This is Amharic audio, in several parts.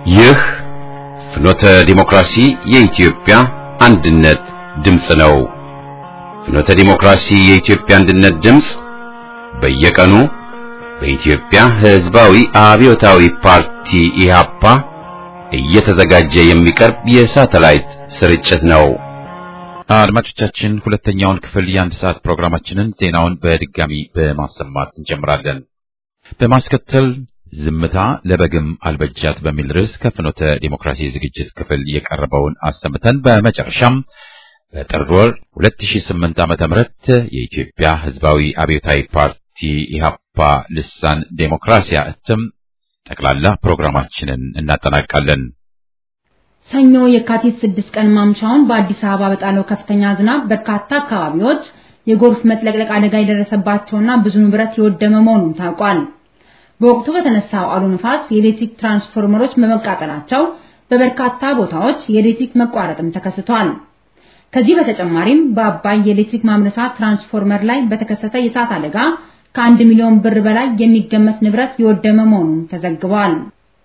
ይህ ፍኖተ ዲሞክራሲ የኢትዮጵያ አንድነት ድምጽ ነው። ፍኖተ ዲሞክራሲ የኢትዮጵያ አንድነት ድምጽ በየቀኑ በኢትዮጵያ ሕዝባዊ አብዮታዊ ፓርቲ ኢህአፓ እየተዘጋጀ የሚቀርብ የሳተላይት ስርጭት ነው። አድማጮቻችን ሁለተኛውን ክፍል የአንድ ሰዓት ፕሮግራማችንን ዜናውን በድጋሚ በማሰማት እንጀምራለን። በማስከተል ዝምታ ለበግም አልበጃት በሚል ርዕስ ከፍኖተ ዲሞክራሲ ዝግጅት ክፍል የቀረበውን አሰምተን በመጨረሻም በጥር ወር 2008 ዓ.ም የኢትዮጵያ ሕዝባዊ አብዮታዊ ፓርቲ ኢህአፓ ልሳን ዴሞክራሲያ እትም ጠቅላላ ፕሮግራማችንን እናጠናቃለን። ሰኞ የካቲት 6 ቀን ማምሻውን በአዲስ አበባ በጣለው ከፍተኛ ዝናብ በርካታ አካባቢዎች የጎርፍ መጥለቅለቅ አደጋ የደረሰባቸውና ብዙ ንብረት የወደመ መሆኑን ታውቋል። በወቅቱ በተነሳው አውሎ ነፋስ የኤሌክትሪክ ትራንስፎርመሮች በመቃጠላቸው በበርካታ ቦታዎች የኤሌክትሪክ መቋረጥም ተከስቷል። ከዚህ በተጨማሪም በአባይ የኤሌክትሪክ ማምረቻ ትራንስፎርመር ላይ በተከሰተ የእሳት አደጋ ከ1 ሚሊዮን ብር በላይ የሚገመት ንብረት የወደመ መሆኑን ተዘግቧል።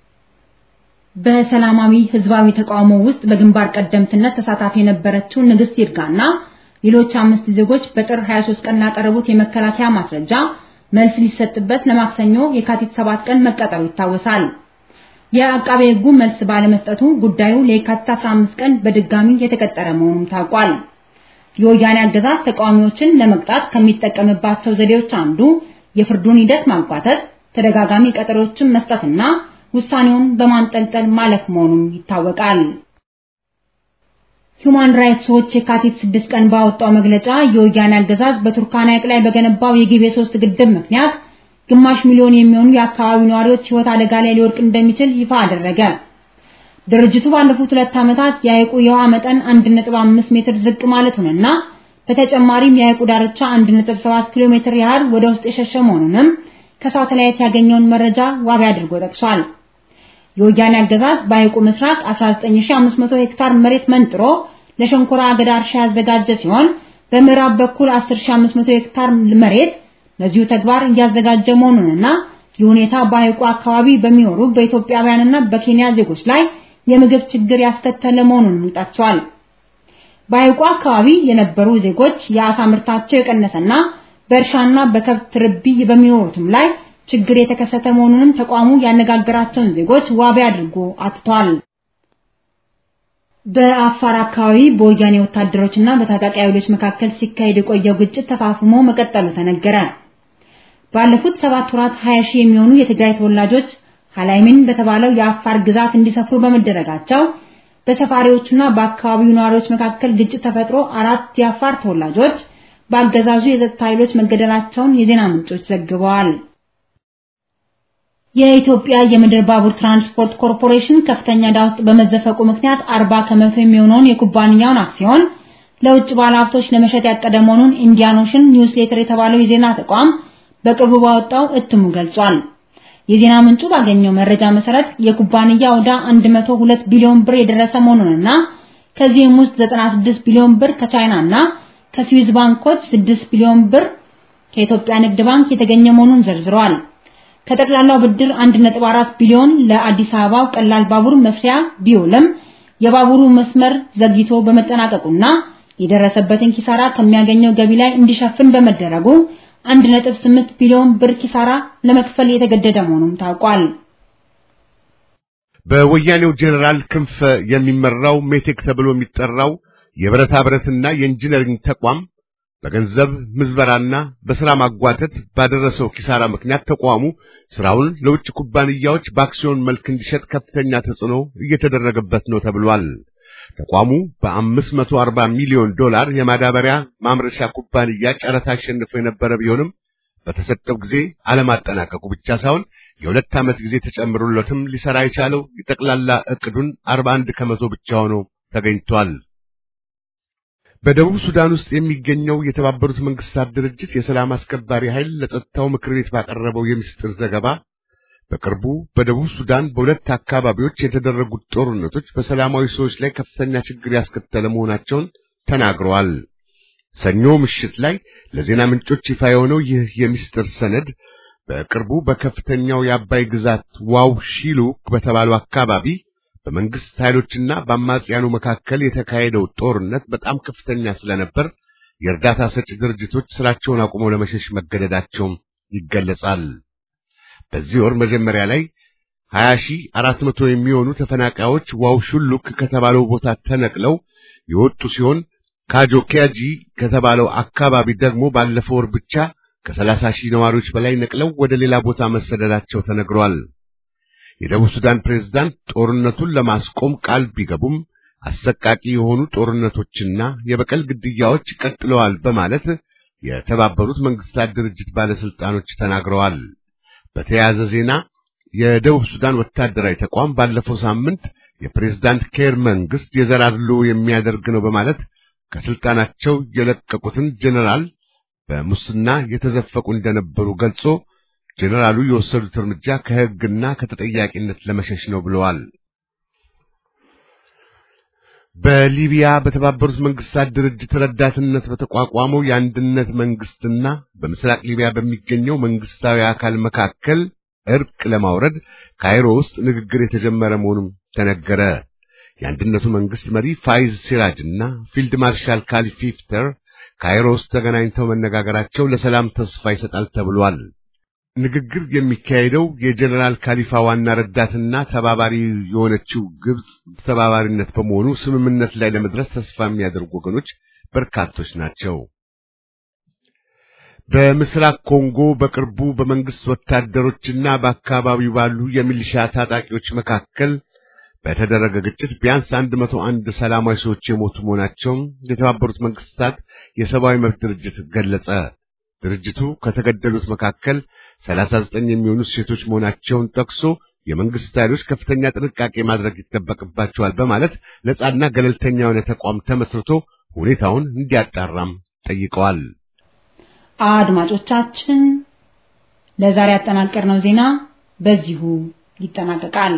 በሰላማዊ ህዝባዊ ተቃውሞ ውስጥ በግንባር ቀደምትነት ተሳታፊ የነበረችው ንግስት ይርጋና ሌሎች 5 ዜጎች በጥር 23 ቀን ላቀረቡት የመከላከያ ማስረጃ መልስ ሊሰጥበት ለማክሰኞ የካቲት 7 ቀን መቀጠሩ ይታወሳል። የአቃቤ ሕጉ መልስ ባለመስጠቱ ጉዳዩ ለየካቲት 15 ቀን በድጋሚ የተቀጠረ መሆኑን ታውቋል። የወያኔ አገዛዝ ተቃዋሚዎችን ለመቅጣት ከሚጠቀምባቸው ዘዴዎች አንዱ የፍርዱን ሂደት ማጓተት፣ ተደጋጋሚ ቀጠሮችን መስጠትና ውሳኔውን በማንጠልጠል ማለፍ መሆኑን ይታወቃል። ሁማን ራይትስ ዎች የካቲት 6 ቀን ባወጣው መግለጫ የወያኔ አገዛዝ በቱርካና ሐይቅ ላይ በገነባው የጊቤ 3 ግድብ ምክንያት ግማሽ ሚሊዮን የሚሆኑ የአካባቢው ነዋሪዎች ሕይወት አደጋ ላይ ሊወድቅ እንደሚችል ይፋ አደረገ። ድርጅቱ ባለፉት 2 ዓመታት የሐይቁ የውሃ መጠን 1.5 ሜትር ዝቅ ማለቱንና በተጨማሪም የሐይቁ ዳርቻ 1.7 ኪሎ ሜትር ያህል ወደ ውስጥ የሸሸ መሆኑንም ከሳተላይት ያገኘውን መረጃ ዋቢ አድርጎ ጠቅሷል። የወያኔ አገዛዝ በሐይቁ ምስራቅ 19500 ሄክታር መሬት መንጥሮ ለሸንኮራ አገዳ እርሻ ያዘጋጀ ሲሆን በምዕራብ በኩል 10500 ሄክታር መሬት ለዚሁ ተግባር እያዘጋጀ መሆኑንና ይህ ሁኔታ በሐይቁ አካባቢ በሚኖሩ በኢትዮጵያውያንና በኬንያ ዜጎች ላይ የምግብ ችግር ያስከተለ መሆኑን ጠቅሷል። በሐይቁ አካባቢ የነበሩ ዜጎች የአሳ ምርታቸው የቀነሰና በእርሻና በከብት ርቢ በሚኖሩትም ላይ ችግር የተከሰተ መሆኑንም ተቋሙ ያነጋገራቸውን ዜጎች ዋቢ አድርጎ አትቷል። በአፋር አካባቢ በወያኔ ወታደሮችና በታጣቂ ኃይሎች መካከል ሲካሄድ የቆየው ግጭት ተፋፍሞ መቀጠሉ ተነገረ። ባለፉት 7 ወራት 20 ሺህ የሚሆኑ የትግራይ ተወላጆች ሐላይሚን በተባለው የአፋር ግዛት እንዲሰፍሩ በመደረጋቸው በሰፋሪዎችና በአካባቢው ነዋሪዎች መካከል ግጭት ተፈጥሮ 4 የአፋር ተወላጆች በአገዛዙ የጸጥታ ኃይሎች መገደላቸውን የዜና ምንጮች ዘግበዋል። የኢትዮጵያ የምድር ባቡር ትራንስፖርት ኮርፖሬሽን ከፍተኛ ዕዳ ውስጥ በመዘፈቁ ምክንያት 40% የሚሆነውን የኩባንያውን አክሲዮን ለውጭ ባለሀብቶች ለመሸጥ ያቀደ መሆኑን ኢንዲያን ኦሽን ኒውስሌተር የተባለው የዜና ተቋም በቅርቡ ባወጣው እትሙ ገልጿል። የዜና ምንጩ ባገኘው መረጃ መሰረት የኩባንያው ዕዳ 102 ቢሊዮን ብር የደረሰ መሆኑንና ከዚህም ውስጥ 96 ቢሊዮን ብር ከቻይናና ከስዊዝ ባንኮች 6 ቢሊዮን ብር ከኢትዮጵያ ንግድ ባንክ የተገኘ መሆኑን ዘርዝሯል። ከጠቅላላው ብድር 1.4 ቢሊዮን ለአዲስ አበባው ቀላል ባቡር መስሪያ ቢውልም የባቡሩ መስመር ዘግይቶ በመጠናቀቁና የደረሰበትን ኪሳራ ከሚያገኘው ገቢ ላይ እንዲሸፍን በመደረጉ 1.8 ቢሊዮን ብር ኪሳራ ለመክፈል የተገደደ መሆኑን ታውቋል። በወያኔው ጄኔራል ክንፈ የሚመራው ሜቴክ ተብሎ የሚጠራው የብረታ ብረትና የኢንጂነሪንግ ተቋም በገንዘብ ምዝበራና በሥራ ማጓተት ባደረሰው ኪሳራ ምክንያት ተቋሙ ስራውን ለውጭ ኩባንያዎች በአክሲዮን መልክ እንዲሸጥ ከፍተኛ ተጽዕኖ እየተደረገበት ነው ተብሏል። ተቋሙ በ540 ሚሊዮን ዶላር የማዳበሪያ ማምረቻ ኩባንያ ጨረታ አሸንፎ የነበረ ቢሆንም በተሰጠው ጊዜ አለማጠናቀቁ ብቻ ሳይሆን የ2 ዓመት ጊዜ ተጨምሮለትም ሊሰራ የቻለው የጠቅላላ ዕቅዱን 41% ብቻ ሆኖ ተገኝቷል። በደቡብ ሱዳን ውስጥ የሚገኘው የተባበሩት መንግስታት ድርጅት የሰላም አስከባሪ ኃይል ለጸጥታው ምክር ቤት ባቀረበው የምስጢር ዘገባ በቅርቡ በደቡብ ሱዳን በሁለት አካባቢዎች የተደረጉት ጦርነቶች በሰላማዊ ሰዎች ላይ ከፍተኛ ችግር ያስከተለ መሆናቸውን ተናግረዋል። ሰኞ ምሽት ላይ ለዜና ምንጮች ይፋ የሆነው ይህ የምስጢር ሰነድ በቅርቡ በከፍተኛው የአባይ ግዛት ዋው ሺሉክ በተባለው አካባቢ በመንግስት ኃይሎችና በአማጽያኑ መካከል የተካሄደው ጦርነት በጣም ከፍተኛ ስለነበር የእርዳታ ሰጪ ድርጅቶች ስራቸውን አቁመው ለመሸሽ መገደዳቸው ይገለጻል። በዚህ ወር መጀመሪያ ላይ 20400 የሚሆኑ ተፈናቃዮች ዋው ሹሉክ ከተባለው ቦታ ተነቅለው የወጡ ሲሆን ካጆኪያጂ ከተባለው አካባቢ ደግሞ ባለፈው ወር ብቻ ከ30,000 ነዋሪዎች በላይ ነቅለው ወደ ሌላ ቦታ መሰደዳቸው ተነግሯል። የደቡብ ሱዳን ፕሬዝዳንት ጦርነቱን ለማስቆም ቃል ቢገቡም አሰቃቂ የሆኑ ጦርነቶችና የበቀል ግድያዎች ቀጥለዋል በማለት የተባበሩት መንግስታት ድርጅት ባለስልጣኖች ተናግረዋል። በተያያዘ ዜና የደቡብ ሱዳን ወታደራዊ ተቋም ባለፈው ሳምንት የፕሬዝዳንት ኬር መንግስት የዘር አድሎ የሚያደርግ ነው በማለት ከስልጣናቸው የለቀቁትን ጀነራል በሙስና የተዘፈቁ እንደነበሩ ገልጾ ጀነራሉ የወሰዱት እርምጃ ከሕግና ከተጠያቂነት ለመሸሽ ነው ብለዋል። በሊቢያ በተባበሩት መንግስታት ድርጅት ረዳትነት በተቋቋመው የአንድነት መንግስትና በምስራቅ ሊቢያ በሚገኘው መንግስታዊ አካል መካከል እርቅ ለማውረድ ካይሮ ውስጥ ንግግር የተጀመረ መሆኑን ተነገረ። የአንድነቱ መንግስት መሪ ፋይዝ ሲራጅና ፊልድ ማርሻል ካሊፋ ሂፍተር ካይሮ ውስጥ ተገናኝተው መነጋገራቸው ለሰላም ተስፋ ይሰጣል ተብሏል። ንግግር የሚካሄደው የጀነራል ካሊፋ ዋና ረዳትና ተባባሪ የሆነችው ግብጽ ተባባሪነት በመሆኑ ስምምነት ላይ ለመድረስ ተስፋ የሚያደርጉ ወገኖች በርካቶች ናቸው። በምስራቅ ኮንጎ በቅርቡ በመንግስት ወታደሮችና በአካባቢው ባሉ የሚሊሻ ታጣቂዎች መካከል በተደረገ ግጭት ቢያንስ 101 ሰላማዊ ሰዎች የሞቱ መሆናቸውን የተባበሩት መንግስታት የሰብአዊ መብት ድርጅት ገለጸ። ድርጅቱ ከተገደሉት መካከል 39 የሚሆኑ ሴቶች መሆናቸውን ጠቅሶ የመንግስት ኃይሎች ከፍተኛ ጥንቃቄ ማድረግ ይጠበቅባቸዋል በማለት ነፃና ገለልተኛ የሆነ ተቋም ተመስርቶ ሁኔታውን እንዲያጣራም ጠይቀዋል። አድማጮቻችን ለዛሬ ያጠናቀርነው ዜና በዚሁ ይጠናቀቃል።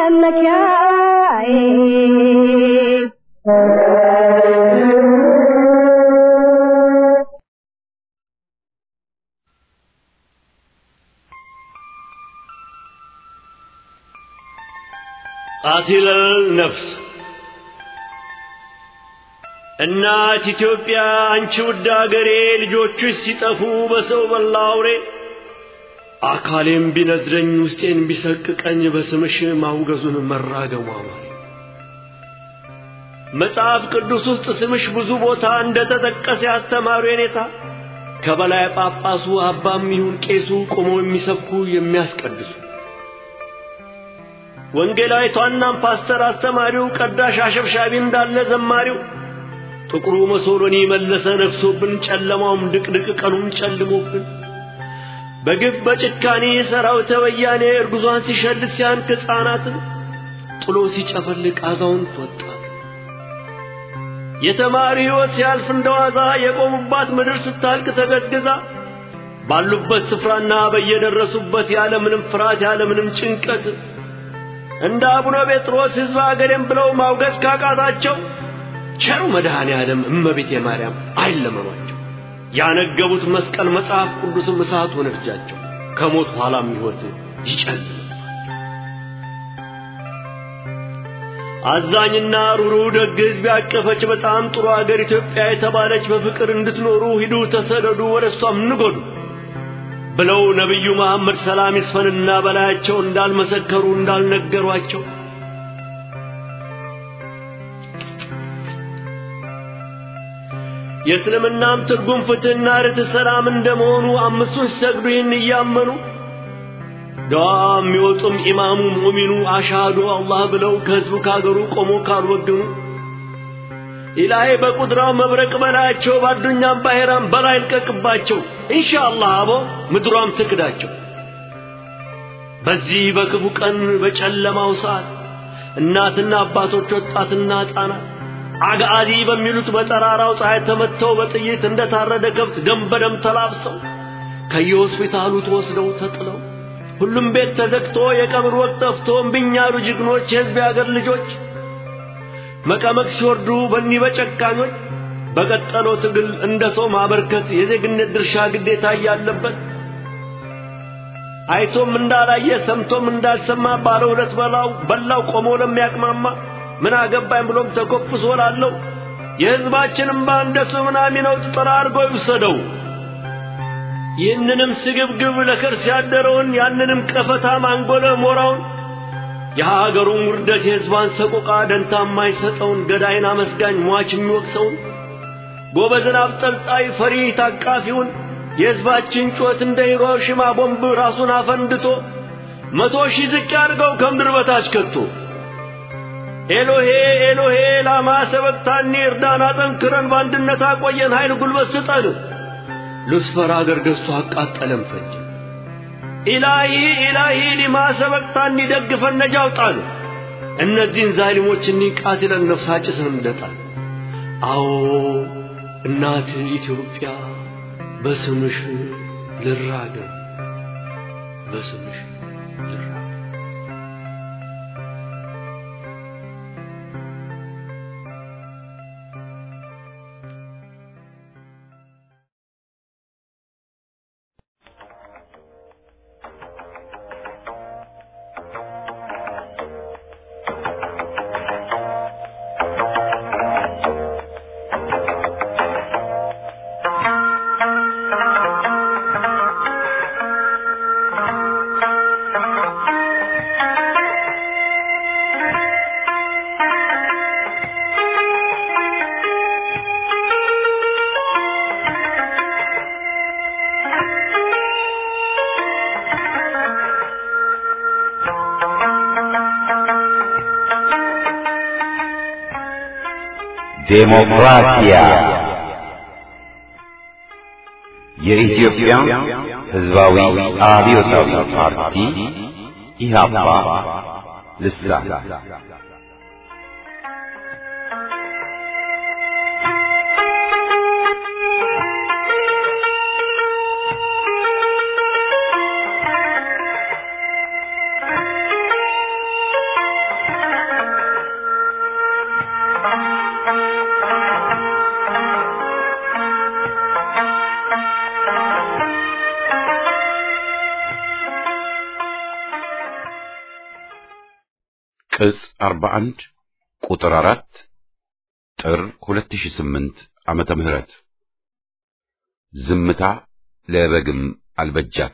መመኪያዬ قاتل النفس እናት ኢትዮጵያ አንቺ ውድ አገሬ ልጆችሽ ሲጠፉ በሰው በላውሬ አካሌም ቢነዝረኝ ውስጤን ቢሰቅቀኝ በስምሽ ማውገዙን መራገሟ መጽሐፍ ቅዱስ ውስጥ ስምሽ ብዙ ቦታ እንደተጠቀሰ ያስተማሩ የኔታ ከበላይ ጳጳሱ አባም ይሁን ቄሱ ቆመው የሚሰብኩ የሚያስቀድሱ ወንጌላዊቷና ፓስተር አስተማሪው ቀዳሽ አሸብሻቢ እንዳለ ዘማሪው ጥቁሩ መሶሎኒ መለሰ ነፍሶብን ጨለማውም ድቅድቅ ቀኑም ጨልሞብን በግፍ በጭካኔ ሰራዊተ ወያኔ እርጉዟን ሲሸልት ሲያንክ ሕፃናትን ጥሎ ሲጨፈልቅ አዛውንት ወጣት የተማሪ ሕይወት ሲያልፍ እንደዋዛ የቆሙባት ምድር ስታልቅ ተገዝግዛ ባሉበት ስፍራና በየደረሱበት ያለ ምንም ፍርሃት ያለ ምንም ጭንቀት እንደ አቡነ ጴጥሮስ ሕዝብ አገሬም ብለው ማውገዝ ካቃታቸው ቸሩ መድኃኔ ዓለም እመቤቴ ማርያም አይለመኗቸው ያነገቡት መስቀል መጽሐፍ ቅዱስም እሳት ሆነቻቸው ከሞት ኋላም ሕይወት ይጨልም አዛኝና ሩሩ ደግ ሕዝብ ያቀፈች በጣም ጥሩ አገር ኢትዮጵያ የተባለች በፍቅር እንድትኖሩ ሂዱ ተሰደዱ ወደሷም ንጎዱ ብለው ነብዩ መሐመድ ሰላም ይስፈንና በላያቸው እንዳልመሰከሩ እንዳልነገሯቸው የእስልምናም ትርጉም ፍትህና ርትዕ ሰላም እንደመሆኑ አምስቱን ሰግዱ ይህን እያመኑ ዱዓ የሚወጡም ኢማሙ ሙእሚኑ አሻዱ አላህ ብለው ከህዝቡ ካገሩ ቆሞ ካልወገኑ ኢላሂ በቁድራው መብረቅ በላያቸው ባዱኛም ባሄራም በላይ ልቀቅባቸው ኢንሻአላህ አቦ ምድሯም ትክዳቸው በዚህ በክፉ ቀን በጨለማው ሰዓት እናትና አባቶች ወጣትና ሕፃናት አጋዚ በሚሉት በጠራራው ፀሐይ ተመተው በጥይት እንደታረደ ከብት ደም በደም ተላብሰው ከየሆስፒታሉ ተወስደው ተጥለው ሁሉም ቤት ተዘግቶ የቀብር ወቅት ጠፍቶ እምቢኛሉ ጅግኖች የሕዝብ ያገር ልጆች መቀመቅ ሲወርዱ በኒ በጨካኞች በቀጠለው ትግል እንደ ሰው ማበርከት የዜግነት ድርሻ ግዴታ ያለበት አይቶም እንዳላየ ሰምቶም እንዳልሰማ ባለ ሁለት በላው ቆሞ ለሚያቅማማ ምን አገባኝ ብሎም ተኮፍሶ ላለው የሕዝባችንም ባንደሱ ምናምን ነው ተጠራርጎ ይወሰደው ይህንንም ስግብግብ ለከርስ ያደረውን ያንንም ቀፈታ ማንጎለ ሞራውን የሀገሩን ውርደት የሕዝባን ሰቆቃ ደንታ የማይሰጠውን ገዳይና መስጋኝ ሟች የሚወቅሰውን ጎበዝን አብጠልጣይ ፈሪ ታቃፊውን የሕዝባችን ጩኸት እንደ ሂሮሺማ ቦምብ ራሱን አፈንድቶ 100,000 ዝቅ ያድርገው ከምድር በታች ከቶ ኤሎሄ ኤሎሄ ላማ ሰበቅታኒ እርዳና ጠንክረን በአንድነት አቆየን ኃይል ጉልበት ስጠን ሉስፈር አገር ገዝቶ አቃጠለን ፈጀ ኢላሂ ኢላሂ ሊማ ሰበቅታኒ ደግፈን ነጃ አውጣን እነዚህን ዛሊሞችን ቃትለን ነፍሳችንን እንደጣል አዎ እናት ኢትዮጵያ በስምሽ ልራገም በስምሽ ዴሞክራሲያ የኢትዮጵያ ሕዝባዊ አብዮታዊ ፓርቲ ኢህአፓ ልሳን ቅጽ 41 ቁጥር 4 ጥር 2008 ዓመተ ምህረት ዝምታ ለበግም አልበጃት።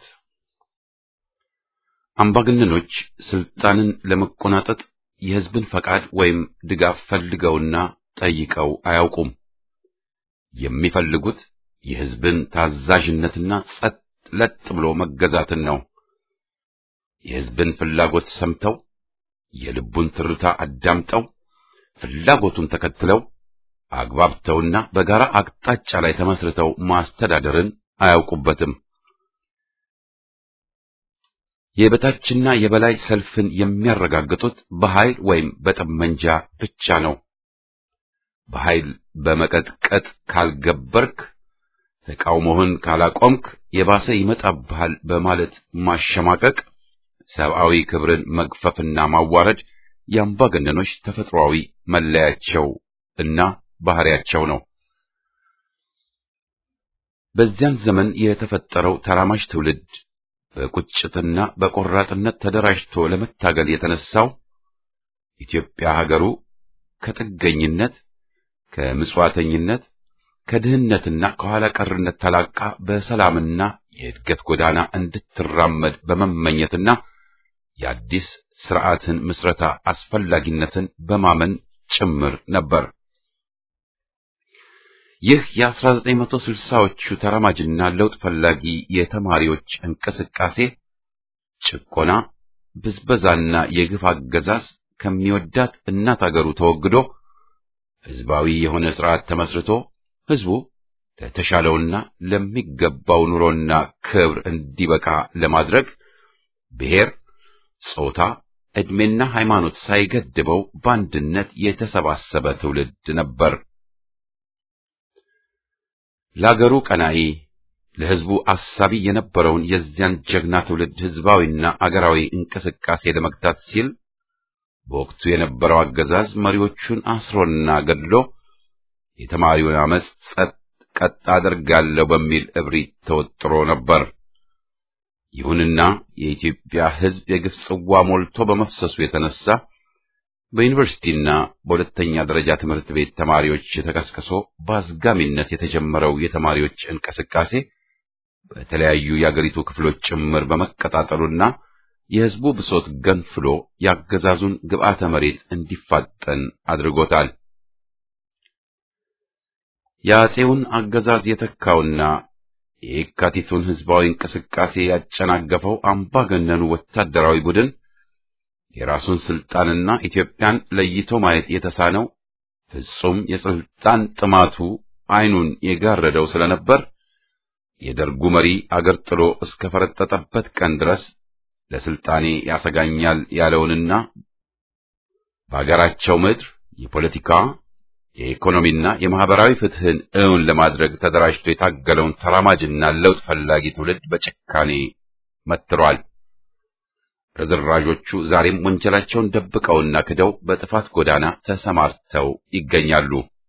አምባገነኖች ስልጣንን ለመቆናጠጥ የሕዝብን ፈቃድ ወይም ድጋፍ ፈልገውና ጠይቀው አያውቁም። የሚፈልጉት የሕዝብን ታዛዥነትና ጸጥ ለጥ ብሎ መገዛትን ነው። የሕዝብን ፍላጎት ሰምተው የልቡን ትርታ አዳምጠው ፍላጎቱን ተከትለው አግባብተውና በጋራ አቅጣጫ ላይ ተመስርተው ማስተዳደርን አያውቁበትም። የበታችና የበላይ ሰልፍን የሚያረጋግጡት በኃይል ወይም በጠመንጃ ብቻ ነው። በኃይል በመቀጥቀጥ ካልገበርክ፣ ተቃውሞህን ካላቆምክ የባሰ ይመጣብሃል በማለት ማሸማቀቅ፣ ሰብአዊ ክብርን መግፈፍና ማዋረድ የአምባገነኖች ተፈጥሯዊ መለያቸው እና ባህሪያቸው ነው። በዚያን ዘመን የተፈጠረው ተራማጅ ትውልድ በቁጭትና በቆራጥነት ተደራጅቶ ለመታገል የተነሳው ኢትዮጵያ ሀገሩ ከጥገኝነት፣ ከምጽዋተኝነት፣ ከድህነትና ከኋላ ቀርነት ተላቃ በሰላምና የእድገት ጎዳና እንድትራመድ በመመኘትና የአዲስ ስርዓትን ምስረታ አስፈላጊነትን በማመን ጭምር ነበር። ይህ የ1960ዎቹ ተራማጅና ለውጥ ፈላጊ የተማሪዎች እንቅስቃሴ ጭቆና፣ ብዝበዛና የግፍ አገዛዝ ከሚወዳት እናት አገሩ ተወግዶ ህዝባዊ የሆነ ስርዓት ተመስርቶ ህዝቡ ለተሻለውና ለሚገባው ኑሮና ክብር እንዲበቃ ለማድረግ ብሔር፣ ጾታ፣ ዕድሜና ሃይማኖት ሳይገድበው በአንድነት የተሰባሰበ ትውልድ ነበር። ለአገሩ ቀናኢ፣ ለህዝቡ አሳቢ የነበረውን የዚያን ጀግና ትውልድ ህዝባዊና አገራዊ እንቅስቃሴ ለመግታት ሲል በወቅቱ የነበረው አገዛዝ መሪዎቹን አስሮና ገድሎ የተማሪውን አመጽ ጸጥ ቀጥ አደርጋለሁ በሚል እብሪት ተወጥሮ ነበር። ይሁንና የኢትዮጵያ ህዝብ የግፍ ጽዋ ሞልቶ በመፍሰሱ የተነሳ በዩኒቨርሲቲና በሁለተኛ ደረጃ ትምህርት ቤት ተማሪዎች ተቀስቅሶ በአዝጋሚነት የተጀመረው የተማሪዎች እንቅስቃሴ በተለያዩ የአገሪቱ ክፍሎች ጭምር በመቀጣጠሉና የህዝቡ ብሶት ገንፍሎ ያገዛዙን ግብዓተ መሬት እንዲፋጠን አድርጎታል። የአፄውን አገዛዝ የተካውና የካቲቱን ህዝባዊ እንቅስቃሴ ያጨናገፈው አምባገነኑ ወታደራዊ ቡድን የራሱን ስልጣንና ኢትዮጵያን ለይቶ ማየት የተሳነው ፍጹም የስልጣን ጥማቱ አይኑን የጋረደው ስለነበር የደርጉ መሪ አገር ጥሎ እስከ ፈረጠጠበት ቀን ድረስ ለስልጣኔ ያሰጋኛል ያለውንና በአገራቸው ምድር የፖለቲካ፣ የኢኮኖሚና የማህበራዊ ፍትህን እውን ለማድረግ ተደራጅቶ የታገለውን ተራማጅና ለውጥ ፈላጊ ትውልድ በጭካኔ መትሯል። ርዝራዦቹ ዛሬም ወንጀላቸውን ደብቀውና ክደው በጥፋት ጎዳና ተሰማርተው ይገኛሉ።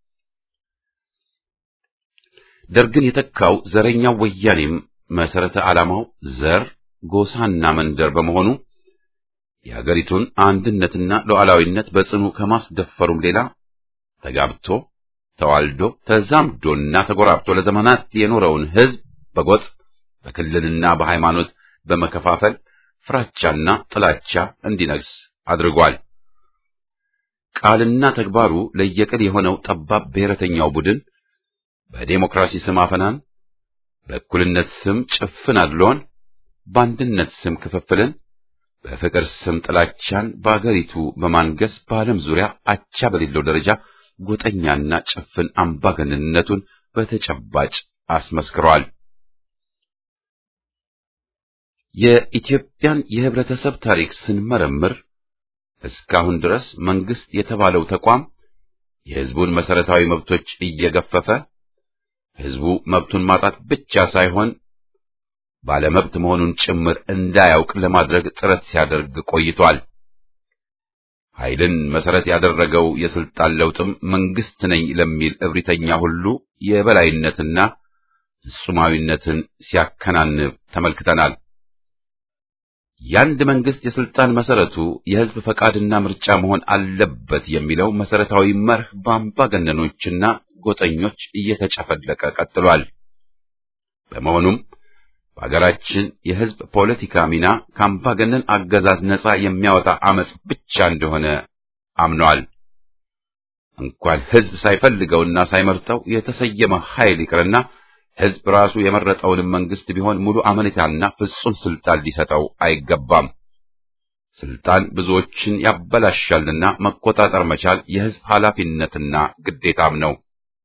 ደርግን የተካው ዘረኛው ወያኔም መሰረተ ዓላማው ዘር፣ ጎሳና መንደር በመሆኑ የሀገሪቱን አንድነትና ሉዓላዊነት በጽኑ ከማስደፈሩም ሌላ ተጋብቶ ተዋልዶ ተዛምዶና ተጎራብቶ ለዘመናት የኖረውን ህዝብ በጎጥ በክልልና በሃይማኖት በመከፋፈል ፍራቻና ጥላቻ እንዲነግስ አድርጓል። ቃልና ተግባሩ ለየቅል የሆነው ጠባብ ብሔረተኛው ቡድን በዴሞክራሲ ስም አፈናን፣ በእኩልነት ስም ጭፍን አድሎን፣ በአንድነት ስም ክፍፍልን፣ በፍቅር ስም ጥላቻን በአገሪቱ በማንገስ በዓለም ዙሪያ አቻ በሌለው ደረጃ ጎጠኛና ጭፍን አምባገነንነቱን በተጨባጭ አስመስክሯል። የኢትዮጵያን የህብረተሰብ ታሪክ ስንመረምር እስካሁን ድረስ መንግስት የተባለው ተቋም የህዝቡን መሰረታዊ መብቶች እየገፈፈ ህዝቡ መብቱን ማጣት ብቻ ሳይሆን ባለመብት መሆኑን ጭምር እንዳያውቅ ለማድረግ ጥረት ሲያደርግ ቆይቷል። ኃይልን መሰረት ያደረገው የስልጣን ለውጥም መንግስት ነኝ ለሚል እብሪተኛ ሁሉ የበላይነትና ፍጹማዊነትን ሲያከናንብ ተመልክተናል። የአንድ መንግስት የስልጣን መሰረቱ የህዝብ ፈቃድና ምርጫ መሆን አለበት የሚለው መሰረታዊ መርህ በአምባገነኖችና ጎጠኞች እየተጨፈለቀ ቀጥሏል። በመሆኑም በአገራችን የህዝብ ፖለቲካ ሚና ከአምባገነን አገዛዝ ነጻ የሚያወጣ አመጽ ብቻ እንደሆነ አምነዋል። እንኳን ህዝብ ሳይፈልገውና ሳይመርጠው የተሰየመ ኃይል ይቅርና ህዝብ ራሱ የመረጠውን መንግስት ቢሆን ሙሉ አመኔታና ፍጹም ስልጣን ሊሰጠው አይገባም። ስልጣን ብዙዎችን ያበላሻልና መቆጣጠር መቻል የህዝብ ኃላፊነትና ግዴታም ነው።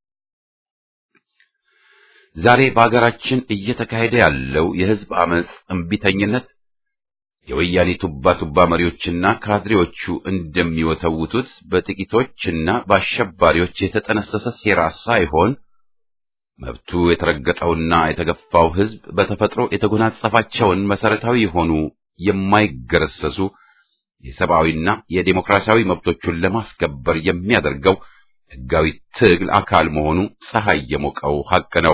ዛሬ በአገራችን እየተካሄደ ያለው የህዝብ አመጽ እምቢተኝነት የወያኔ ቱባ መሪዎችና ካድሬዎቹ እንደሚወተውቱት በጥቂቶችና በአሸባሪዎች የተጠነሰሰ ሴራ ሳይሆን መብቱ የተረገጠውና የተገፋው ህዝብ በተፈጥሮ የተጎናጸፋቸውን መሰረታዊ የሆኑ የማይገረሰሱ የሰብአዊና የዴሞክራሲያዊ መብቶቹን ለማስከበር የሚያደርገው ህጋዊ ትግል አካል መሆኑ ፀሐይ የሞቀው ሐቅ ነው።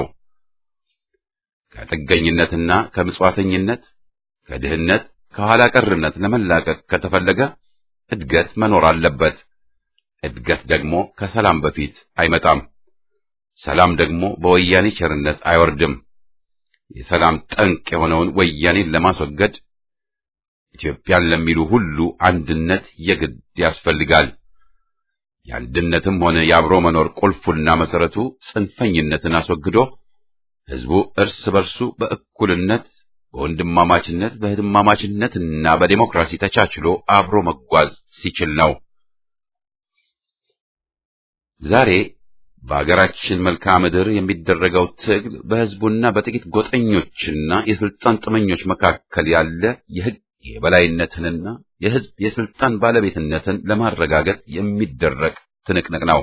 ከጥገኝነትና ከምጽዋተኝነት ከድህነት ከኋላ ቀርነት ለመላቀቅ ከተፈለገ እድገት መኖር አለበት። እድገት ደግሞ ከሰላም በፊት አይመጣም። ሰላም ደግሞ በወያኔ ቸርነት አይወርድም። የሰላም ጠንቅ የሆነውን ወያኔን ለማስወገድ ኢትዮጵያን ለሚሉ ሁሉ አንድነት የግድ ያስፈልጋል። የአንድነትም ሆነ የአብሮ መኖር ቁልፉና መሰረቱ ጽንፈኝነትን አስወግዶ ህዝቡ እርስ በርሱ በእኩልነት በወንድማማችነት በህድማማችነትና በዲሞክራሲ ተቻችሎ አብሮ መጓዝ ሲችል ነው። ዛሬ በአገራችን መልክዓ ምድር የሚደረገው ትግል በህዝቡና በጥቂት ጎጠኞችና የስልጣን ጥመኞች መካከል ያለ የህግ የበላይነትንና የህዝብ የስልጣን ባለቤትነትን ለማረጋገጥ የሚደረግ ትንቅንቅ ነው።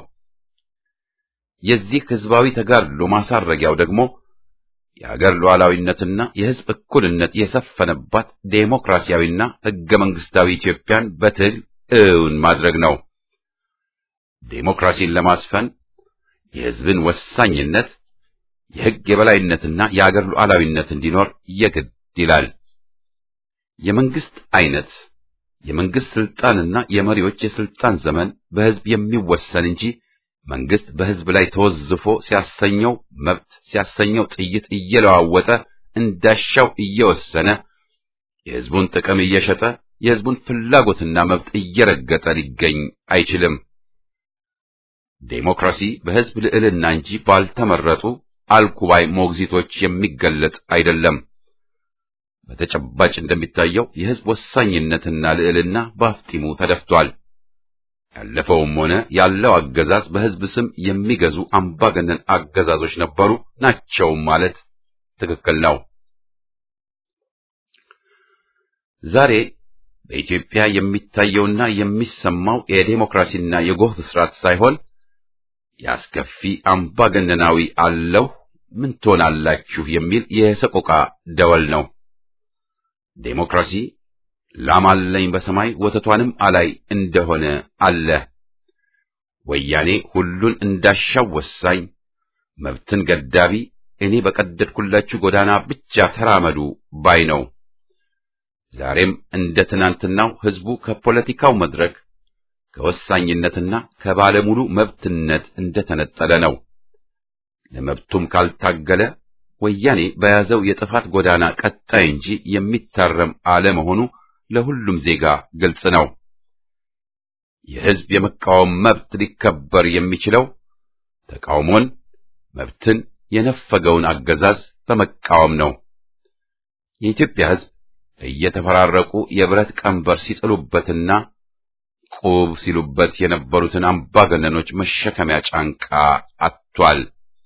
የዚህ ህዝባዊ ተጋድሎ ማሳረጊያው ደግሞ የአገር ሉዓላዊነትና የህዝብ እኩልነት የሰፈነባት ዴሞክራሲያዊና ህገ መንግስታዊ ኢትዮጵያን በትግል እውን ማድረግ ነው። ዴሞክራሲን ለማስፈን የህዝብን ወሳኝነት፣ የህግ የበላይነትና የአገር ሉዓላዊነት እንዲኖር የግድ ይላል። የመንግስት አይነት፣ የመንግስት ስልጣንና የመሪዎች የስልጣን ዘመን በህዝብ የሚወሰን እንጂ መንግስት በህዝብ ላይ ተወዝፎ ሲያሰኘው መብት ሲያሰኘው ጥይት እየለዋወጠ እንዳሻው እየወሰነ የህዝቡን ጥቅም እየሸጠ የህዝቡን ፍላጎትና መብት እየረገጠ ሊገኝ አይችልም። ዴሞክራሲ በህዝብ ልዕልና እንጂ ባልተመረጡ አልኩባይ ሞግዚቶች የሚገለጥ አይደለም። በተጨባጭ እንደሚታየው የህዝብ ወሳኝነትና ልዕልና በአፍጢሙ ተደፍቷል። ያለፈውም ሆነ ያለው አገዛዝ በህዝብ ስም የሚገዙ አምባገነን አገዛዞች ነበሩ ናቸው ማለት ትክክል ነው። ዛሬ በኢትዮጵያ የሚታየውና የሚሰማው የዴሞክራሲና የጎህ ስርዓት ሳይሆን ያስከፊ አምባገነናዊ አለው ምን ትሆናላችሁ የሚል የሰቆቃ ደወል ነው። ዴሞክራሲ ላም አለኝ በሰማይ ወተቷንም አላይ እንደሆነ አለ። ወያኔ ሁሉን እንዳሻው ወሳኝ፣ መብትን ገዳቢ፣ እኔ በቀደድኩላችሁ ጎዳና ብቻ ተራመዱ ባይ ነው። ዛሬም እንደ ትናንትናው ህዝቡ ከፖለቲካው መድረክ ከወሳኝነትና ከባለሙሉ መብትነት እንደተነጠለ ነው። ለመብቱም ካልታገለ ወያኔ በያዘው የጥፋት ጎዳና ቀጣይ እንጂ የሚታረም አለመሆኑ ለሁሉም ዜጋ ግልጽ ነው። የህዝብ የመቃወም መብት ሊከበር የሚችለው ተቃውሞን፣ መብትን የነፈገውን አገዛዝ በመቃወም ነው። የኢትዮጵያ ህዝብ እየተፈራረቁ የብረት ቀንበር ሲጥሉበትና ቁብ ሲሉበት የነበሩትን አምባገነኖች መሸከሚያ ጫንቃ አጥቷል።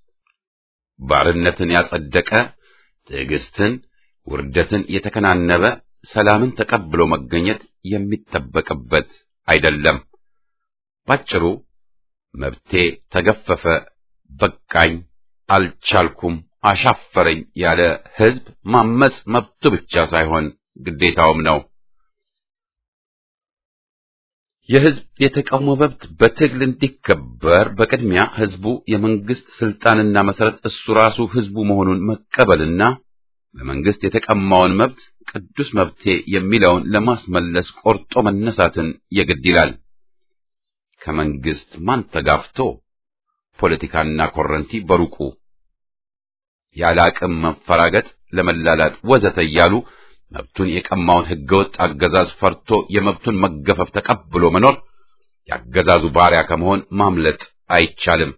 ባርነትን ያጸደቀ፣ ትዕግስትን፣ ውርደትን የተከናነበ ሰላምን ተቀብሎ መገኘት የሚጠበቅበት አይደለም። ባጭሩ መብቴ ተገፈፈ፣ በቃኝ፣ አልቻልኩም፣ አሻፈረኝ ያለ ህዝብ ማመጽ መብቱ ብቻ ሳይሆን ግዴታውም ነው። የህዝብ የተቃውሞ መብት በትግል እንዲከበር በቅድሚያ ህዝቡ የመንግስት ስልጣንና መሰረት እሱ ራሱ ህዝቡ መሆኑን መቀበልና በመንግስት የተቀማውን መብት ቅዱስ መብቴ የሚለውን ለማስመለስ ቆርጦ መነሳትን የግድ ይላል። ከመንግስት ማን ተጋፍቶ ፖለቲካና ኮረንቲ በሩቁ ያለ አቅም መፈራገጥ፣ ለመላላጥ ወዘተ እያሉ መብቱን የቀማውን ህገወጥ አገዛዝ ፈርቶ የመብቱን መገፈፍ ተቀብሎ መኖር ያገዛዙ ባሪያ ከመሆን ማምለጥ አይቻልም።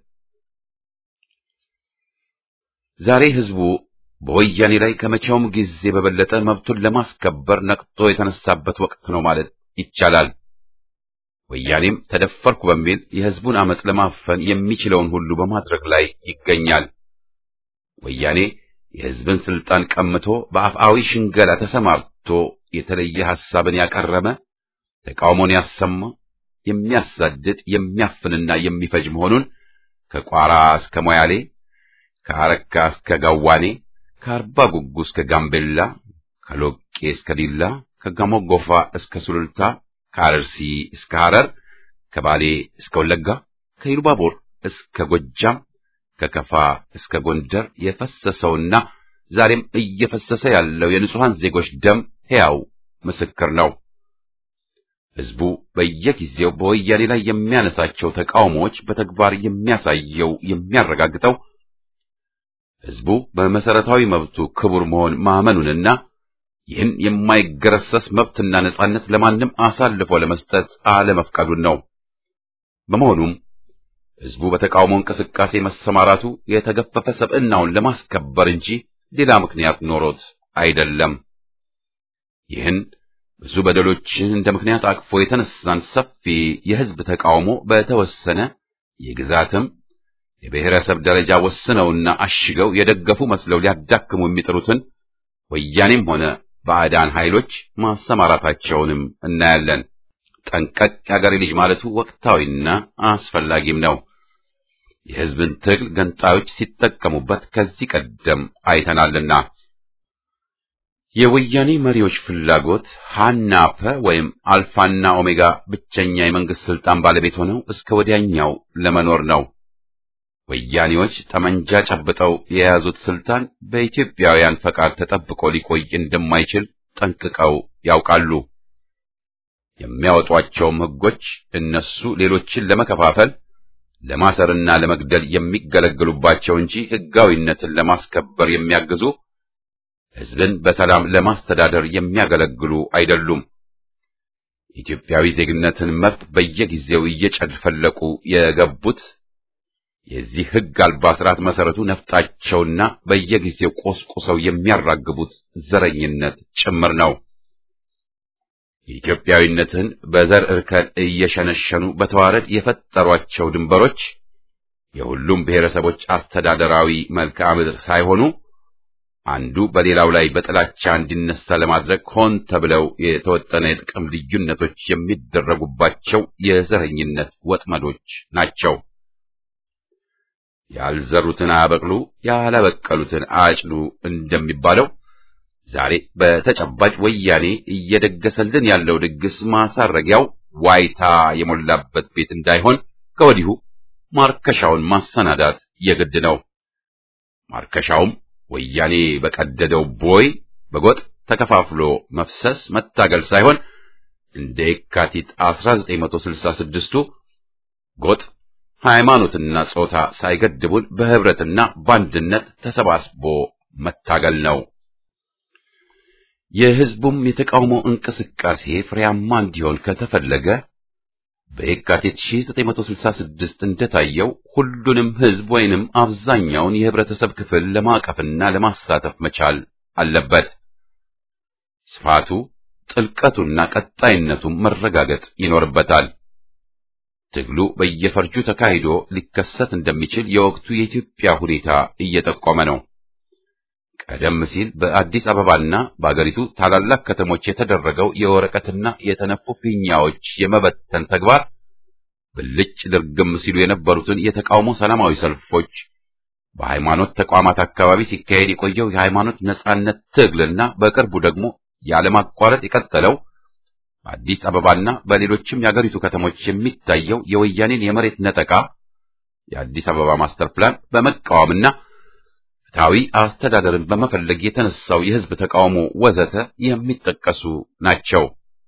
ዛሬ ህዝቡ በወያኔ ላይ ከመቼውም ጊዜ በበለጠ መብቱን ለማስከበር ነቅቶ የተነሳበት ወቅት ነው ማለት ይቻላል። ወያኔም ተደፈርኩ በሚል የህዝቡን አመጽ ለማፈን የሚችለውን ሁሉ በማድረግ ላይ ይገኛል። ወያኔ የህዝብን ስልጣን ቀምቶ በአፍአዊ ሽንገላ ተሰማርቶ የተለየ ሐሳብን ያቀረበ፣ ተቃውሞን ያሰማ፣ የሚያሳድድ፣ የሚያፍንና የሚፈጅ መሆኑን ከቋራ እስከ ሞያሌ፣ ከአረካ እስከ ጋዋኔ፣ ከአርባ ጉጉ እስከ ጋምቤላ፣ ከሎቄ እስከ ዲላ፣ ከጋሞጎፋ እስከ ሱሉልታ፣ ከአርሲ እስከ ሐረር፣ ከባሌ እስከ ወለጋ፣ ከኢሉባቦር እስከ ጎጃም፣ ከከፋ እስከ ጎንደር የፈሰሰውና ዛሬም እየፈሰሰ ያለው የንጹሃን ዜጎች ደም ሕያው ምስክር ነው። ህዝቡ በየጊዜው በወያኔ ላይ የሚያነሳቸው ተቃውሞዎች በተግባር የሚያሳየው የሚያረጋግጠው ህዝቡ በመሰረታዊ መብቱ ክቡር መሆን ማመኑንና ይህን የማይገረሰስ መብትና ነጻነት ለማንም አሳልፎ ለመስጠት አለመፍቀዱን ነው። በመሆኑም ህዝቡ በተቃውሞ እንቅስቃሴ መሰማራቱ የተገፈፈ ሰብዕናውን ለማስከበር እንጂ ሌላ ምክንያት ኖሮት አይደለም። ይህን ብዙ በደሎችን እንደ ምክንያት አቅፎ የተነሳን ሰፊ የህዝብ ተቃውሞ በተወሰነ የግዛትም የብሔረሰብ ደረጃ ወስነውና አሽገው የደገፉ መስለው ሊያዳክሙ የሚጥሩትን ወያኔም ሆነ ባዕዳን ኃይሎች ማሰማራታቸውንም እናያለን። ጠንቀቅ ያገሬ ልጅ ማለቱ ወቅታዊና አስፈላጊም ነው። የህዝብን ትግል ገንጣዮች ሲጠቀሙበት ከዚህ ቀደም አይተናልና። የወያኔ መሪዎች ፍላጎት ሃናፈ ወይም አልፋና ኦሜጋ ብቸኛ የመንግስት ስልጣን ባለቤት ሆነው እስከ ወዲያኛው ለመኖር ነው። ወያኔዎች ጠመንጃ ጨብጠው የያዙት ስልጣን በኢትዮጵያውያን ፈቃድ ተጠብቆ ሊቆይ እንደማይችል ጠንቅቀው ያውቃሉ። የሚያወጧቸውም ህጎች እነሱ ሌሎችን ለመከፋፈል፣ ለማሰርና ለመግደል የሚገለገሉባቸው እንጂ ህጋዊነትን ለማስከበር የሚያግዙ፣ ህዝብን በሰላም ለማስተዳደር የሚያገለግሉ አይደሉም። ኢትዮጵያዊ ዜግነትን መብት በየጊዜው እየጨፈለቁ የገቡት የዚህ ህግ አልባ ስርዓት መሰረቱ ነፍጣቸውና በየጊዜው ቆስቁሰው የሚያራግቡት ዘረኝነት ጭምር ነው። የኢትዮጵያዊነትን በዘር እርከን እየሸነሸኑ በተዋረድ የፈጠሯቸው ድንበሮች የሁሉም ብሔረሰቦች አስተዳደራዊ መልክዓ ምድር ሳይሆኑ አንዱ በሌላው ላይ በጥላቻ እንዲነሳ ለማድረግ ሆን ተብለው የተወጠነ የጥቅም ልዩነቶች የሚደረጉባቸው የዘረኝነት ወጥመዶች ናቸው። ያልዘሩትን አያበቅሉ፣ ያላበቀሉትን አያጭዱ እንደሚባለው ዛሬ በተጨባጭ ወያኔ እየደገሰልን ያለው ድግስ ማሳረጊያው ዋይታ የሞላበት ቤት እንዳይሆን ከወዲሁ ማርከሻውን ማሰናዳት የግድ ነው። ማርከሻውም ወያኔ በቀደደው ቦይ በጎጥ ተከፋፍሎ መፍሰስ መታገል ሳይሆን እንደ የካቲት 1966ቱ ጎጥ ሃይማኖትና ጾታ ሳይገድቡን በህብረትና በአንድነት ተሰባስቦ መታገል ነው። የህዝቡም የተቃውሞ እንቅስቃሴ ፍሬያማ እንዲሆን ከተፈለገ በየካቲት 1966 እንደታየው ሁሉንም ህዝብ ወይንም አብዛኛውን የህብረተሰብ ክፍል ለማቀፍና ለማሳተፍ መቻል አለበት። ስፋቱ፣ ጥልቀቱና ቀጣይነቱም መረጋገጥ ይኖርበታል። ትግሉ በየፈርጁ ተካሂዶ ሊከሰት እንደሚችል የወቅቱ የኢትዮጵያ ሁኔታ እየጠቆመ ነው። ቀደም ሲል በአዲስ አበባና በአገሪቱ ታላላቅ ከተሞች የተደረገው የወረቀትና የተነፉ ፊኛዎች የመበተን ተግባር ብልጭ ድርግም ሲሉ የነበሩትን የተቃውሞ ሰላማዊ ሰልፎች፣ በሃይማኖት ተቋማት አካባቢ ሲካሄድ የቆየው የሃይማኖት ነጻነት ትግልና በቅርቡ ደግሞ ያለማቋረጥ የቀጠለው በአዲስ አበባና በሌሎችም የአገሪቱ ከተሞች የሚታየው የወያኔን የመሬት ነጠቃ፣ የአዲስ አበባ ማስተር ፕላን በመቃወምና ፍትሐዊ አስተዳደርን በመፈለግ የተነሳው የሕዝብ ተቃውሞ ወዘተ የሚጠቀሱ ናቸው።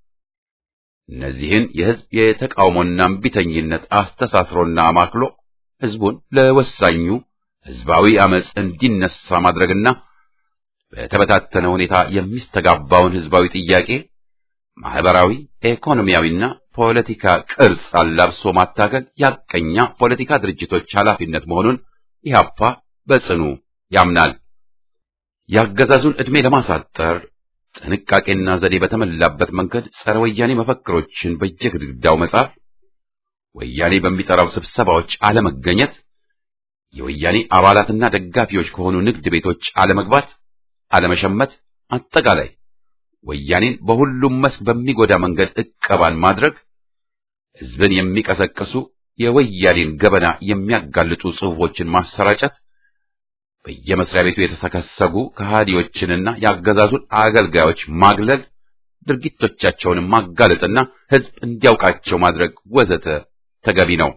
እነዚህን የሕዝብ የተቃውሞና እምቢተኝነት አስተሳስሮና አማክሎ ሕዝቡን ለወሳኙ ሕዝባዊ አመጽ እንዲነሳ ማድረግና በተበታተነ ሁኔታ የሚስተጋባውን ሕዝባዊ ጥያቄ ማህበራዊ፣ ኢኮኖሚያዊና ፖለቲካ ቅርጽ አላብሶ ማታገል ያቀኛ ፖለቲካ ድርጅቶች ኃላፊነት መሆኑን ኢህአፓ በጽኑ ያምናል። የአገዛዙን ዕድሜ ለማሳጠር ጥንቃቄና ዘዴ በተሞላበት መንገድ ጸረ ወያኔ መፈክሮችን በየግድግዳው መጻፍ፣ ወያኔ በሚጠራው ስብሰባዎች አለመገኘት፣ የወያኔ አባላትና ደጋፊዎች ከሆኑ ንግድ ቤቶች አለመግባት፣ አለመሸመት፣ አጠቃላይ ወያኔን በሁሉም መስክ በሚጎዳ መንገድ ዕቀባን ማድረግ፣ ሕዝብን የሚቀሰቅሱ የወያኔን ገበና የሚያጋልጡ ጽሑፎችን ማሰራጨት፣ በየመስሪያ ቤቱ የተሰከሰጉ ከሃዲዎችንና የአገዛዙን አገልጋዮች ማግለል፣ ድርጊቶቻቸውን ማጋለጥና ሕዝብ እንዲያውቃቸው ማድረግ ወዘተ ተገቢ ነው።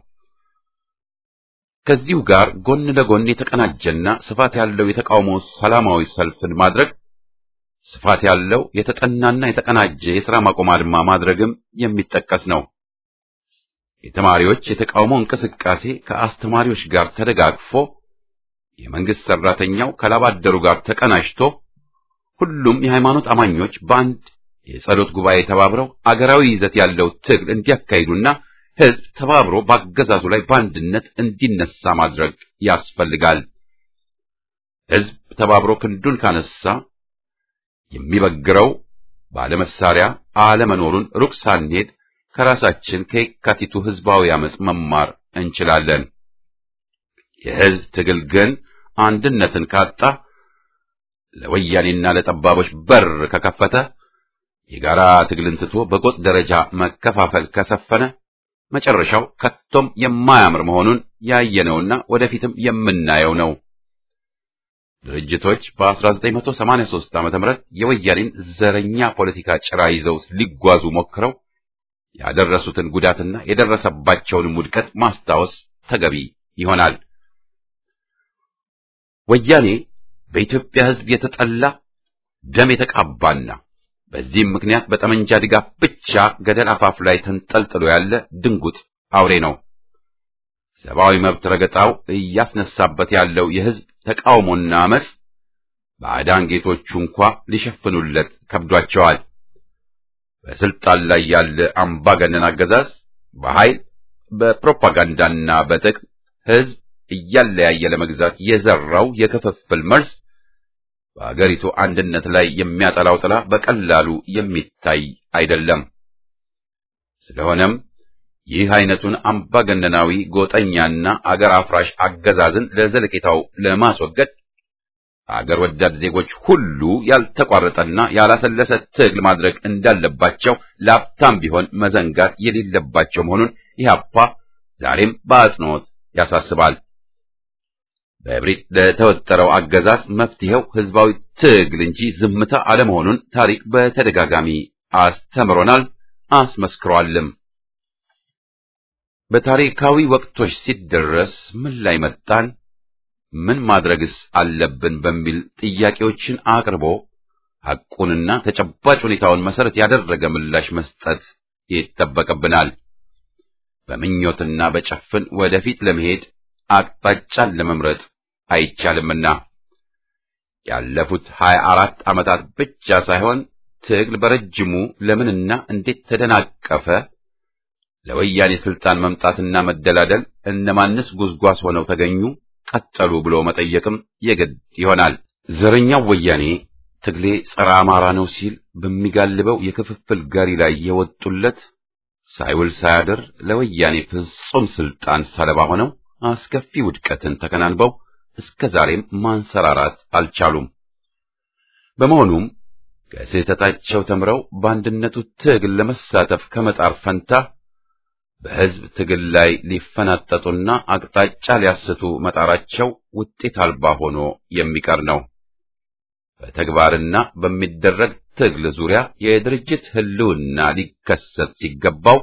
ከዚሁ ጋር ጎን ለጎን የተቀናጀና ስፋት ያለው የተቃውሞ ሰላማዊ ሰልፍን ማድረግ፣ ስፋት ያለው የተጠናና የተቀናጀ የሥራ ማቆም አድማ ማድረግም የሚጠቀስ ነው። የተማሪዎች የተቃውሞ እንቅስቃሴ ከአስተማሪዎች ጋር ተደጋግፎ፣ የመንግስት ሰራተኛው ከላባደሩ ጋር ተቀናጅቶ፣ ሁሉም የሃይማኖት አማኞች በአንድ የጸሎት ጉባኤ ተባብረው አገራዊ ይዘት ያለው ትግል እንዲያካሂዱና ሕዝብ ተባብሮ በአገዛዙ ላይ በአንድነት እንዲነሳ ማድረግ ያስፈልጋል። ሕዝብ ተባብሮ ክንዱን ካነሳ የሚበግረው ባለመሳሪያ አለመኖሩን ሩቅ ሳንሄድ ከራሳችን ከየካቲቱ ሕዝባዊ አመጽ መማር እንችላለን። የሕዝብ ትግል ግን አንድነትን ካጣ፣ ለወያኔና ለጠባቦች በር ከከፈተ፣ የጋራ ትግልን ትቶ በጎጥ ደረጃ መከፋፈል ከሰፈነ መጨረሻው ከቶም የማያምር መሆኑን ያየነውና ወደፊትም የምናየው ነው። ድርጅቶች በ1983 ዓ.ም የወያኔን ዘረኛ ፖለቲካ ጭራ ይዘው ሊጓዙ ሞክረው ያደረሱትን ጉዳትና የደረሰባቸውን ውድቀት ማስታወስ ተገቢ ይሆናል። ወያኔ በኢትዮጵያ ሕዝብ የተጠላ ደም የተቃባና በዚህም ምክንያት በጠመንጃ ድጋፍ ብቻ ገደል አፋፍ ላይ ተንጠልጥሎ ያለ ድንጉጥ አውሬ ነው። ሰብአዊ መብት ረገጣው እያስነሳበት ያለው የሕዝብ ተቃውሞና አመጽ ባዕዳን ጌቶቹ እንኳ ሊሸፍኑለት ከብዷቸዋል። በስልጣን ላይ ያለ አምባገነን አገዛዝ በኃይል በፕሮፓጋንዳና በጥቅም ሕዝብ እያለያየ ለመግዛት የዘራው የክፍፍል መርዝ በአገሪቱ አንድነት ላይ የሚያጠላው ጥላ በቀላሉ የሚታይ አይደለም። ስለሆነም ይህ አይነቱን አምባገነናዊ ጎጠኛና አገር አፍራሽ አገዛዝን ለዘለቄታው ለማስወገድ አገር ወዳድ ዜጎች ሁሉ ያልተቋረጠና ያላሰለሰ ትግል ማድረግ እንዳለባቸው ለአፍታም ቢሆን መዘንጋት የሌለባቸው መሆኑን ኢህአፓ ዛሬም በአጽንኦት ያሳስባል። በእብሪት ለተወጠረው አገዛዝ መፍትሄው ህዝባዊ ትግል እንጂ ዝምታ አለመሆኑን ታሪክ በተደጋጋሚ አስተምሮናል፣ አስመስክሯልም። በታሪካዊ ወቅቶች ሲደረስ ምን ላይ መጣን፣ ምን ማድረግስ አለብን በሚል ጥያቄዎችን አቅርቦ ሐቁንና ተጨባጭ ሁኔታውን መሰረት ያደረገ ምላሽ መስጠት ይጠበቅብናል። በምኞትና በጨፍን ወደፊት ለመሄድ አቅጣጫን ለመምረጥ አይቻልምና ያለፉት 24 ዓመታት ብቻ ሳይሆን ትግል በረጅሙ ለምንና እንዴት ተደናቀፈ፣ ለወያኔ ስልጣን መምጣትና መደላደል እነማንስ ጉዝጓዝ ሆነው ተገኙ፣ ቀጠሉ ብሎ መጠየቅም የግድ ይሆናል። ዘረኛው ወያኔ ትግሌ ጸረ አማራ ነው ሲል በሚጋልበው የክፍፍል ጋሪ ላይ የወጡለት ሳይውል ሳያድር ለወያኔ ፍጹም ስልጣን ሰለባ ሆነው አስከፊ ውድቀትን ተከናንበው እስከ ዛሬም ማንሰራራት አልቻሉም። በመሆኑም ከስህተታቸው ተምረው በአንድነቱ ትግል ለመሳተፍ ከመጣር ፈንታ በሕዝብ ትግል ላይ ሊፈናጠጡና አቅጣጫ ሊያስቱ መጣራቸው ውጤት አልባ ሆኖ የሚቀር ነው። በተግባርና በሚደረግ ትግል ዙሪያ የድርጅት ህልውና ሊከሰት ሲገባው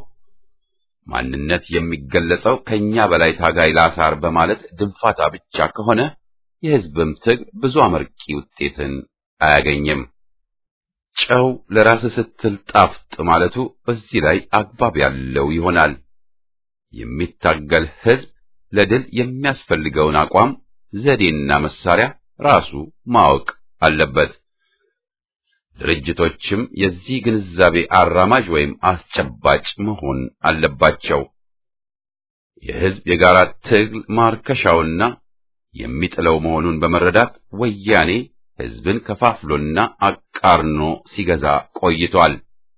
ማንነት የሚገለጸው ከኛ በላይ ታጋይ ላሳር በማለት ድንፋታ ብቻ ከሆነ የሕዝብም ትግል ብዙ አመርቂ ውጤትን አያገኝም። ጨው ለራስ ስትል ጣፍጥ ማለቱ በዚህ ላይ አግባብ ያለው ይሆናል። የሚታገል ሕዝብ ለድል የሚያስፈልገውን አቋም፣ ዘዴና መሳሪያ ራሱ ማወቅ አለበት። ድርጅቶችም የዚህ ግንዛቤ አራማጅ ወይም አስጨባጭ መሆን አለባቸው። የሕዝብ የጋራ ትግል ማርከሻውና የሚጥለው መሆኑን በመረዳት ወያኔ ሕዝብን ከፋፍሎና አቃርኖ ሲገዛ ቆይቷል።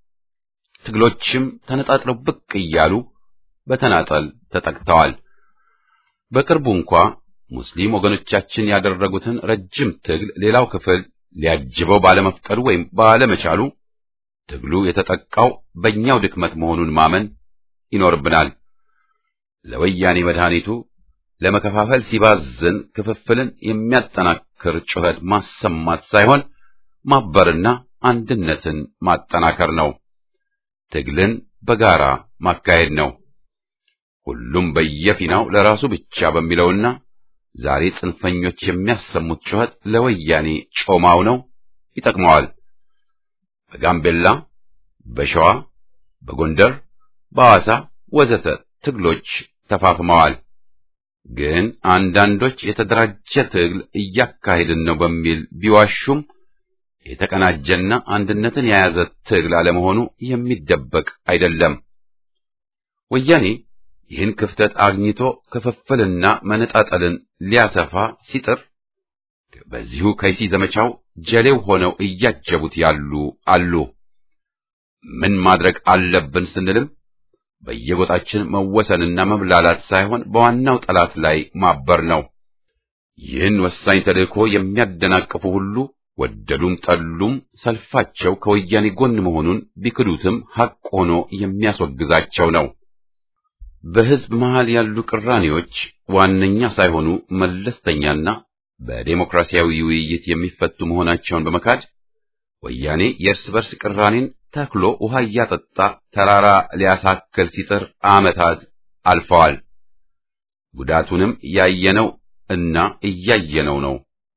ትግሎችም ተነጣጥለው ብቅ እያሉ በተናጠል ተጠቅተዋል። በቅርቡ እንኳ ሙስሊም ወገኖቻችን ያደረጉትን ረጅም ትግል ሌላው ክፍል ሊያጅበው ባለመፍቀዱ ወይም ባለመቻሉ ትግሉ የተጠቃው በእኛው ድክመት መሆኑን ማመን ይኖርብናል። ለወያኔ መድኃኒቱ ለመከፋፈል ሲባዝን ክፍፍልን የሚያጠናክር ጩኸት ማሰማት ሳይሆን ማበርና አንድነትን ማጠናከር ነው። ትግልን በጋራ ማካሄድ ነው። ሁሉም በየፊናው ለራሱ ብቻ በሚለውና ዛሬ ጽንፈኞች የሚያሰሙት ጩኸት ለወያኔ ጮማው ነው፣ ይጠቅመዋል። በጋምቤላ፣ በሸዋ፣ በጎንደር፣ በሐዋሳ ወዘተ ትግሎች ተፋፍመዋል። ግን አንዳንዶች የተደራጀ ትግል እያካሄድን ነው በሚል ቢዋሹም የተቀናጀና አንድነትን የያዘ ትግል አለመሆኑ የሚደበቅ አይደለም። ወያኔ ይህን ክፍተት አግኝቶ ክፍፍልና መነጣጠልን ሊያሰፋ ሲጥር በዚሁ ከይሲ ዘመቻው ጀሌው ሆነው እያጀቡት ያሉ አሉ። ምን ማድረግ አለብን ስንልም በየጎጣችን መወሰንና መብላላት ሳይሆን በዋናው ጠላት ላይ ማበር ነው። ይህን ወሳኝ ተልእኮ የሚያደናቅፉ ሁሉ ወደዱም ጠሉም ሰልፋቸው ከወያኔ ጎን መሆኑን ቢክዱትም ሐቅ ሆኖ የሚያስወግዛቸው ነው። በሕዝብ መሃል ያሉ ቅራኔዎች ዋነኛ ሳይሆኑ መለስተኛና በዴሞክራሲያዊ ውይይት የሚፈቱ መሆናቸውን በመካድ ወያኔ የእርስ በርስ ቅራኔን ተክሎ ውሃ እያጠጣ ተራራ ሊያሳክል ሲጥር ዓመታት አልፈዋል። ጉዳቱንም ያየነው እና እያየነው ነው።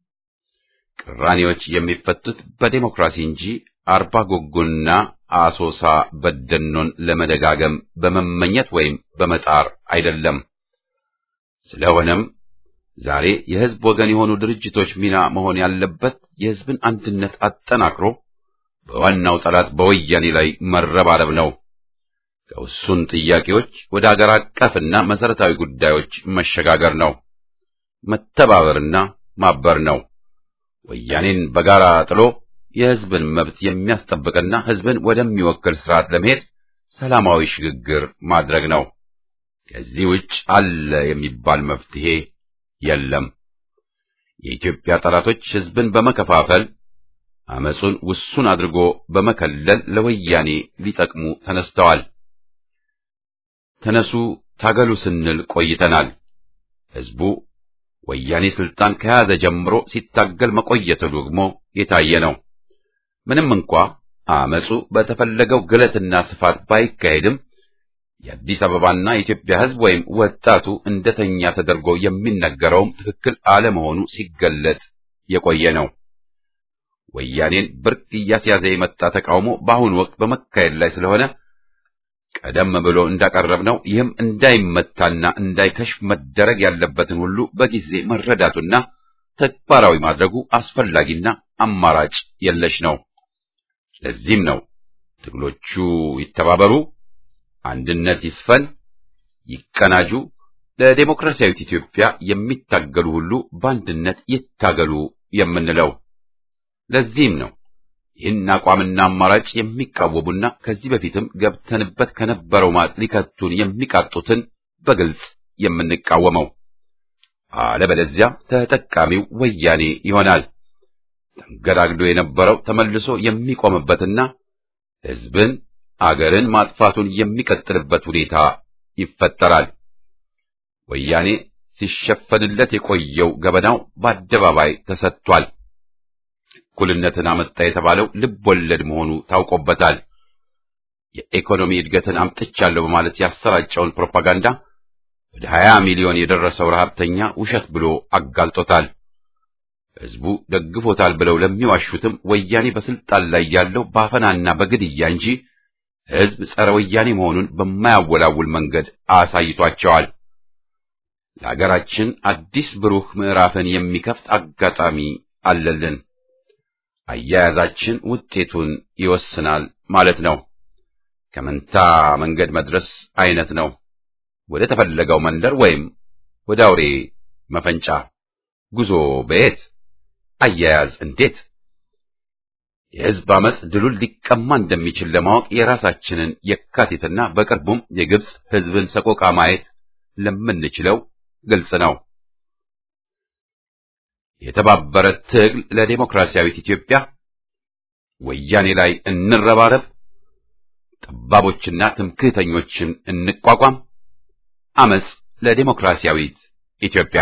ቅራኔዎች የሚፈቱት በዴሞክራሲ እንጂ አርባ ጎጎና አሶሳ በደኖን ለመደጋገም በመመኘት ወይም በመጣር አይደለም። ስለሆነም ዛሬ የሕዝብ ወገን የሆኑ ድርጅቶች ሚና መሆን ያለበት የሕዝብን አንድነት አጠናክሮ በዋናው ጠላት በወያኔ ላይ መረባረብ ነው። ከውሱን ጥያቄዎች ወደ አገር አቀፍና መሰረታዊ ጉዳዮች መሸጋገር ነው። መተባበርና ማበር ነው። ወያኔን በጋራ ጥሎ የሕዝብን መብት የሚያስጠብቅና ሕዝብን ወደሚወክል ስርዓት ለመሄድ ሰላማዊ ሽግግር ማድረግ ነው። ከዚህ ውጭ አለ የሚባል መፍትሄ የለም። የኢትዮጵያ ጠላቶች ሕዝብን በመከፋፈል አመጹን ውሱን አድርጎ በመከለል ለወያኔ ሊጠቅሙ ተነስተዋል። ተነሱ ታገሉ ስንል ቆይተናል። ሕዝቡ ወያኔ ስልጣን ከያዘ ጀምሮ ሲታገል መቆየቱ ደግሞ የታየ ነው። ምንም እንኳ አመጹ በተፈለገው ግለትና ስፋት ባይካሄድም የአዲስ አበባና የኢትዮጵያ ሕዝብ ወይም ወጣቱ እንደተኛ ተደርጎ የሚነገረውም ትክክል አለመሆኑ ሲገለጥ የቆየ ነው። ወያኔን ብርቅ እያስያዘ የመጣ ተቃውሞ በአሁኑ ወቅት በመካሄድ ላይ ስለሆነ ቀደም ብሎ እንዳቀረብነው ይህም እንዳይመታና እንዳይከሽፍ መደረግ ያለበትን ሁሉ በጊዜ መረዳቱና ተግባራዊ ማድረጉ አስፈላጊና አማራጭ የለሽ ነው። ለዚህም ነው ትግሎቹ ይተባበሩ፣ አንድነት ይስፈን፣ ይቀናጁ፣ ለዴሞክራሲያዊት ኢትዮጵያ የሚታገሉ ሁሉ በአንድነት ይታገሉ የምንለው። ለዚህም ነው ይህን አቋምና አማራጭ የሚቃወሙና ከዚህ በፊትም ገብተንበት ከነበረው ማጥ ሊከቱን የሚቃጡትን በግልጽ የምንቃወመው። አለበለዚያ ተጠቃሚው ወያኔ ይሆናል። ተንገዳግዶ የነበረው ተመልሶ የሚቆምበትና ሕዝብን አገርን ማጥፋቱን የሚቀጥልበት ሁኔታ ይፈጠራል። ወያኔ ሲሸፈንለት የቆየው ገበናው በአደባባይ ተሰጥቷል። እኩልነትን አመጣ የተባለው ልብ ወለድ መሆኑ ታውቆበታል። የኢኮኖሚ እድገትን አምጥቻለሁ በማለት ያሰራጨውን ፕሮፓጋንዳ ወደ 20 ሚሊዮን የደረሰው ረሃብተኛ ውሸት ብሎ አጋልጦታል። ህዝቡ ደግፎታል ብለው ለሚዋሹትም ወያኔ በስልጣን ላይ ያለው ባፈናና በግድያ እንጂ ህዝብ ጸረ ወያኔ መሆኑን በማያወላውል መንገድ አሳይቷቸዋል። ለሀገራችን አዲስ ብሩህ ምዕራፍን የሚከፍት አጋጣሚ አለልን። አያያዛችን ውጤቱን ይወስናል ማለት ነው። ከመንታ መንገድ መድረስ አይነት ነው። ወደ ተፈለገው መንደር ወይም ወደ አውሬ መፈንጫ ጉዞ በየት? አያያዝ እንዴት? የህዝብ አመጽ ድሉን ሊቀማ እንደሚችል ለማወቅ የራሳችንን የካቲትና በቅርቡም የግብጽ ህዝብን ሰቆቃ ማየት ለምንችለው ግልጽ ነው። የተባበረ ትግል ለዲሞክራሲያዊት ኢትዮጵያ፣ ወያኔ ላይ እንረባረብ፣ ጠባቦችና ትምክህተኞችን እንቋቋም፣ አመጽ ለዲሞክራሲያዊት ኢትዮጵያ።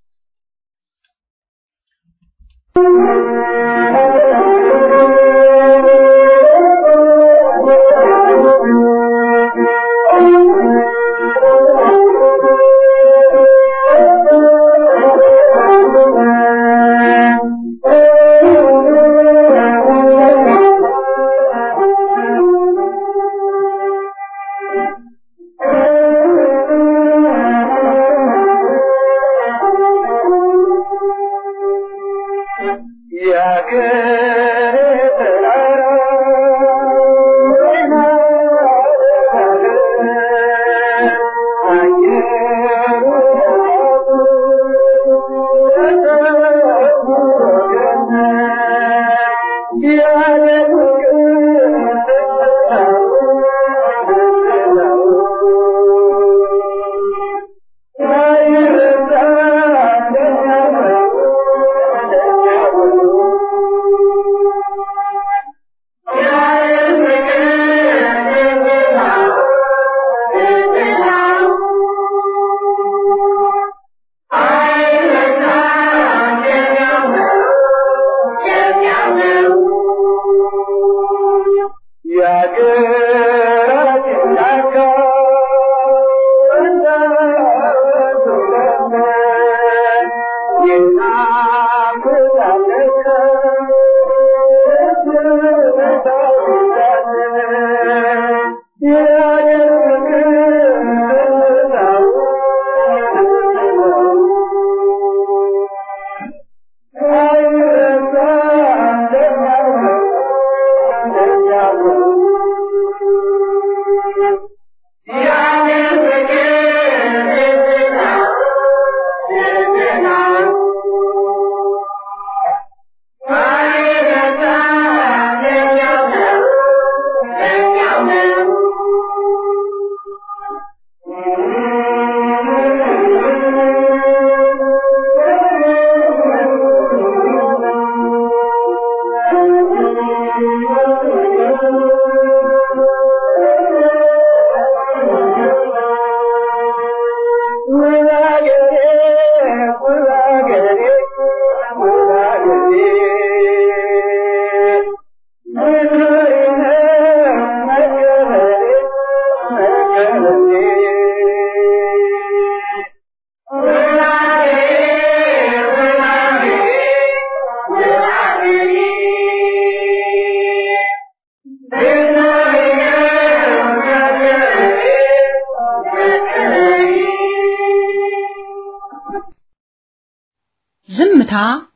ዝምታ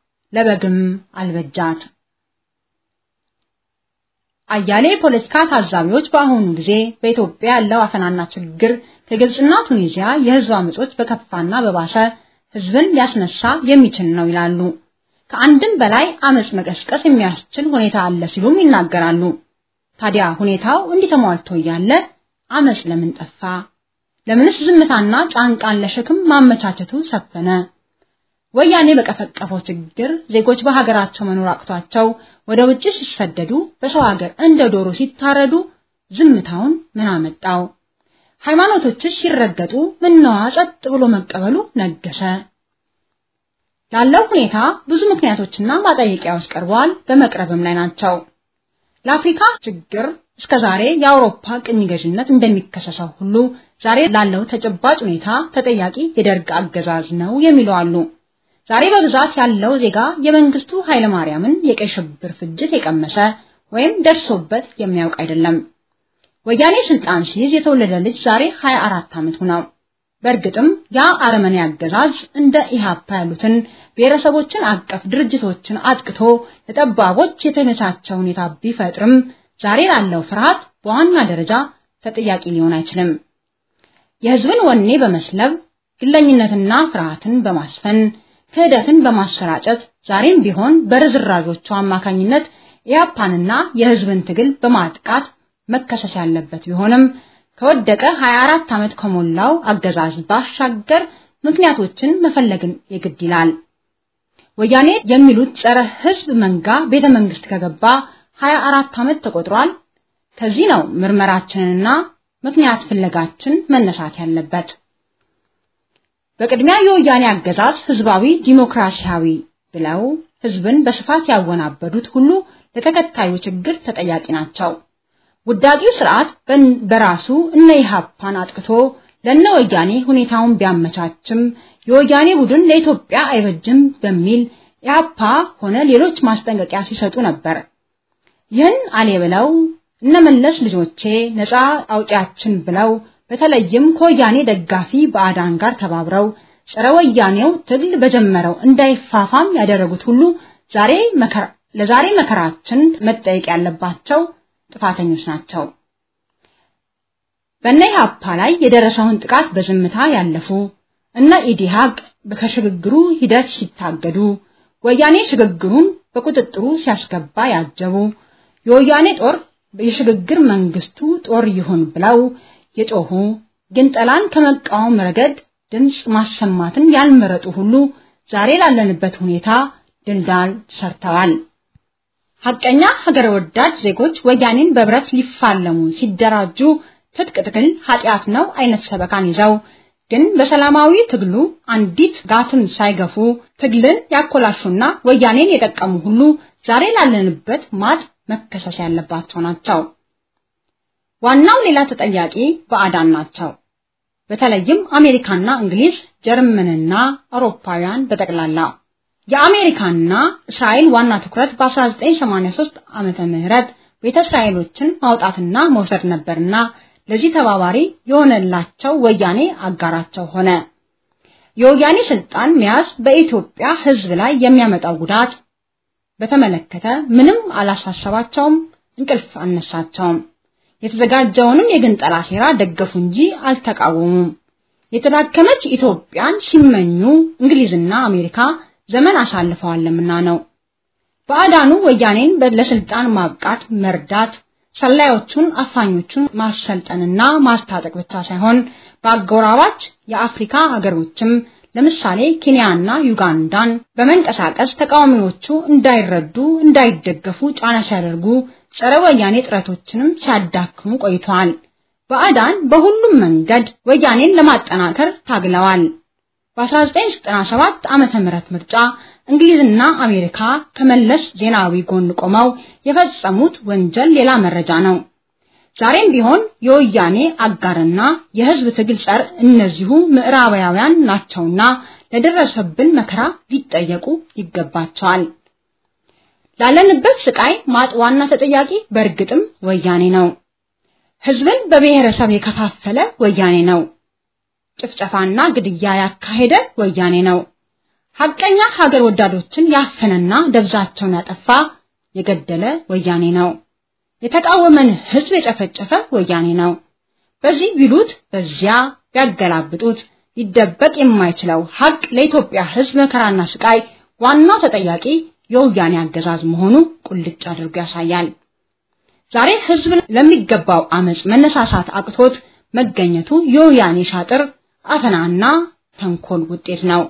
ለበግም አልበጃት። አያሌ ፖለቲካ ታዛቢዎች በአሁኑ ጊዜ በኢትዮጵያ ያለው አፈናና ችግር ከግብጽና ቱኒዚያ የህዝብ አመጾች በከፋና በባሰ ህዝብን ሊያስነሳ የሚችል ነው ይላሉ። ከአንድም በላይ አመጽ መቀስቀስ የሚያስችል ሁኔታ አለ ሲሉም ይናገራሉ። ታዲያ ሁኔታው እንዲህ ተሟልቶ ያለ አመጽ ለምን ጠፋ? ለምንስ ዝምታና ጫንቃን ለሸክም ማመቻቸቱ ሰፈነ? ወያኔ በቀፈቀፈው ችግር ዜጎች በሀገራቸው መኖር አቅቷቸው ወደ ውጭ ሲሰደዱ በሰው ሀገር እንደ ዶሮ ሲታረዱ ዝምታውን ምን አመጣው? ሃይማኖቶችስ ሲረገጡ ምነዋ ጸጥ ብሎ መቀበሉ ነገሰ? ላለው ሁኔታ ብዙ ምክንያቶችና ማጠየቂያዎች ቀርበዋል፣ በመቅረብም ላይ ናቸው። ለአፍሪካ ችግር እስከዛሬ የአውሮፓ ቅኝ ገዥነት እንደሚከሰሰው ሁሉ ዛሬ ላለው ተጨባጭ ሁኔታ ተጠያቂ የደርግ አገዛዝ ነው የሚሉ አሉ። ዛሬ በብዛት ያለው ዜጋ የመንግስቱ ኃይለ ማርያምን የቀይ ሽብር ፍጅት የቀመሰ ወይም ደርሶበት የሚያውቅ አይደለም። ወያኔ ስልጣን ሲይዝ የተወለደ ልጅ ዛሬ 24 ዓመቱ ነው። በእርግጥም ያ አረመኔ አገዛዝ እንደ ኢሃፓ ያሉትን ብሔረሰቦችን አቀፍ ድርጅቶችን አጥቅቶ ለጠባቦች የተመቻቸ ሁኔታ ቢፈጥርም ዛሬ ላለው ፍርሃት በዋና ደረጃ ተጠያቂ ሊሆን አይችልም። የህዝብን ወኔ በመስለብ ግለኝነትና ፍርሃትን በማስፈን ክህደትን በማሰራጨት ዛሬም ቢሆን በርዝራዦቹ አማካኝነት ኢሃፓንና የህዝብን ትግል በማጥቃት መከሰስ ያለበት ቢሆንም ከወደቀ 24 ዓመት ከሞላው አገዛዝ ባሻገር ምክንያቶችን መፈለግን የግድ ይላል። ወያኔ የሚሉት ጸረ ህዝብ መንጋ ቤተ መንግስት ከገባ 24 ዓመት ተቆጥሯል። ከዚህ ነው ምርመራችንና ምክንያት ፍለጋችን መነሳት ያለበት። በቅድሚያ የወያኔ አገዛዝ ህዝባዊ ዲሞክራሲያዊ ብለው ህዝብን በስፋት ያወናበዱት ሁሉ ለተከታዩ ችግር ተጠያቂ ናቸው። ውዳቂው ስርዓት በራሱ እነ ኢሃፓን አጥቅቶ ለነ ወያኔ ሁኔታውን ቢያመቻችም የወያኔ ቡድን ለኢትዮጵያ አይበጅም በሚል ኢሃፓ ሆነ ሌሎች ማስጠንቀቂያ ሲሰጡ ነበር። ይህን አሌ ብለው እነ መለስ ልጆቼ ነፃ አውጪያችን ብለው በተለይም ከወያኔ ደጋፊ ባዕዳን ጋር ተባብረው ጸረ ወያኔው ትግል በጀመረው እንዳይፋፋም ያደረጉት ሁሉ ለዛሬ መከራችን መጠየቅ ያለባቸው ጥፋተኞች ናቸው። በእነ ኢሃፓ ላይ የደረሰውን ጥቃት በዝምታ ያለፉ እና ኢዲሃቅ በከሽግግሩ ሂደት ሲታገዱ ወያኔ ሽግግሩን በቁጥጥሩ ሲያስገባ ያጀቡ የወያኔ ጦር የሽግግር መንግስቱ ጦር ይሁን ብለው የጮሁ ግንጠላን ከመቃወም ረገድ ድምጽ ማሰማትን ያልመረጡ ሁሉ ዛሬ ላለንበት ሁኔታ ድልዳል ሰርተዋል። ሐቀኛ ሀገር ወዳድ ዜጎች ወያኔን በብረት ሊፋለሙ ሲደራጁ ትጥቅ ትግል ኃጢአት ነው አይነት ሰበካን ይዘው ግን በሰላማዊ ትግሉ አንዲት ጋትም ሳይገፉ ትግልን ያኮላሹና ወያኔን የጠቀሙ ሁሉ ዛሬ ላለንበት ማጥ መከሰስ ያለባቸው ናቸው። ዋናው ሌላ ተጠያቂ ባዕዳን ናቸው። በተለይም አሜሪካና እንግሊዝ፣ ጀርመንና አውሮፓውያን በጠቅላላ የአሜሪካና እስራኤል ዋና ትኩረት በ1983 ዓመተ ምህረት ቤተ እስራኤሎችን ማውጣትና መውሰድ ነበርና ለዚህ ተባባሪ የሆነላቸው ወያኔ አጋራቸው ሆነ። የወያኔ ስልጣን መያዝ በኢትዮጵያ ሕዝብ ላይ የሚያመጣው ጉዳት በተመለከተ ምንም አላሳሰባቸውም፣ እንቅልፍ አነሳቸውም። የተዘጋጀውንም የግንጠላ ሴራ ደገፉ እንጂ አልተቃወሙም። የተዳከመች ኢትዮጵያን ሲመኙ እንግሊዝና አሜሪካ ዘመን አሳልፈዋልና ነው። ባዕዳኑ ወያኔን ለስልጣን ማብቃት መርዳት ሰላዮቹን አፋኞቹን ማሰልጠንና ማስታጠቅ ብቻ ሳይሆን በአጎራባች የአፍሪካ ሀገሮችም ለምሳሌ ኬንያና ዩጋንዳን በመንቀሳቀስ ተቃዋሚዎቹ እንዳይረዱ እንዳይደገፉ ጫና ሲያደርጉ ጸረ ወያኔ ጥረቶችንም ሲያዳክሙ ቆይተዋል። ባዕዳን በሁሉም መንገድ ወያኔን ለማጠናከር ታግለዋል። በ1997 ዓመተ ምህረት ምርጫ እንግሊዝና አሜሪካ ከመለስ ዜናዊ ጎን ቆመው የፈጸሙት ወንጀል ሌላ መረጃ ነው። ዛሬም ቢሆን የወያኔ አጋርና የህዝብ ትግል ጸር እነዚሁ ምዕራባውያን ናቸውና ለደረሰብን መከራ ሊጠየቁ ይገባቸዋል። ላለንበት ስቃይ ማጥዋና ተጠያቂ በእርግጥም ወያኔ ነው። ህዝብን በብሔረሰብ የከፋፈለ ወያኔ ነው። ጭፍጨፋና ግድያ ያካሄደ ወያኔ ነው። ሐቀኛ ሀገር ወዳዶችን ያፈነና ደብዛቸውን ያጠፋ የገደለ ወያኔ ነው። የተቃወመን ህዝብ የጨፈጨፈ ወያኔ ነው። በዚህ ቢሉት በዚያ ያገላብጡት ይደበቅ የማይችለው ሐቅ ለኢትዮጵያ ህዝብ መከራና ስቃይ ዋናው ተጠያቂ የወያኔ አገዛዝ መሆኑ ቁልጭ አድርጎ ያሳያል። ዛሬ ህዝብ ለሚገባው አመጽ መነሳሳት አቅቶት መገኘቱ የወያኔ ሻጥር አፈናና ተንኮል ውጤት ነው።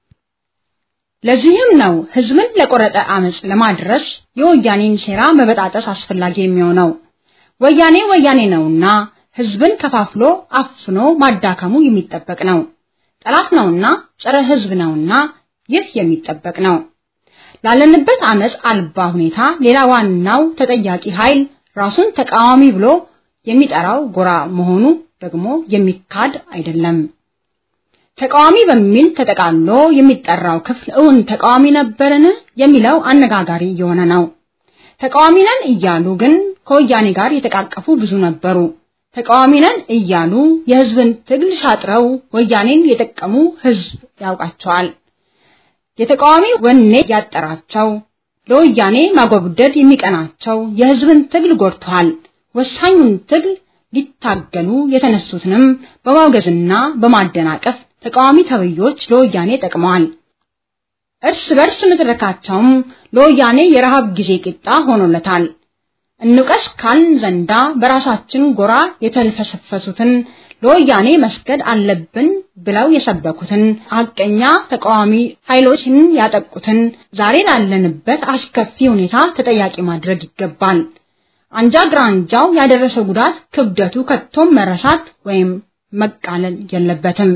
ለዚህም ነው ህዝብን ለቆረጠ አመጽ ለማድረስ የወያኔን ሴራ መበጣጠስ አስፈላጊ የሚሆነው። ወያኔ ነውና ህዝብን ከፋፍሎ አፍኖ ማዳከሙ የሚጠበቅ ነው። ጠላት ነውና ጸረ ህዝብ ነውና ይህ የሚጠበቅ ነው። ላለንበት አመጽ አልባ ሁኔታ ሌላ ዋናው ተጠያቂ ኃይል ራሱን ተቃዋሚ ብሎ የሚጠራው ጎራ መሆኑ ደግሞ የሚካድ አይደለም። ተቃዋሚ በሚል ተጠቃሎ የሚጠራው ክፍል እውን ተቃዋሚ ነበርን የሚለው አነጋጋሪ የሆነ ነው። ተቃዋሚ ነን እያሉ ግን ከወያኔ ጋር የተቃቀፉ ብዙ ነበሩ። ተቃዋሚ ነን እያሉ የህዝብን ትግል ሻጥረው ወያኔን የጠቀሙ ህዝብ ያውቃቸዋል። የተቃዋሚ ወኔ ያጠራቸው ለወያኔ ማጎብደድ የሚቀናቸው የህዝብን ትግል ጎድተዋል። ወሳኙን ትግል ሊታገሉ የተነሱትንም በማውገዝና በማደናቀፍ ተቃዋሚ ተብዮች ለወያኔ ጠቅመዋል። እርስ በርስ ንትርካቸውም ለወያኔ የረሃብ ጊዜ ቂጣ ሆኖለታል። እንቀስ ካልን ዘንዳ በራሳችን ጎራ የተልፈሰፈሱትን ለወያኔ መስገድ አለብን ብለው የሰበኩትን ሐቀኛ ተቃዋሚ ኃይሎችን ያጠቁትን ዛሬ ላለንበት አስከፊ ሁኔታ ተጠያቂ ማድረግ ይገባል። አንጃ ግራንጃው ያደረሰው ጉዳት ክብደቱ ከቶም መረሳት ወይም መቃለል የለበትም።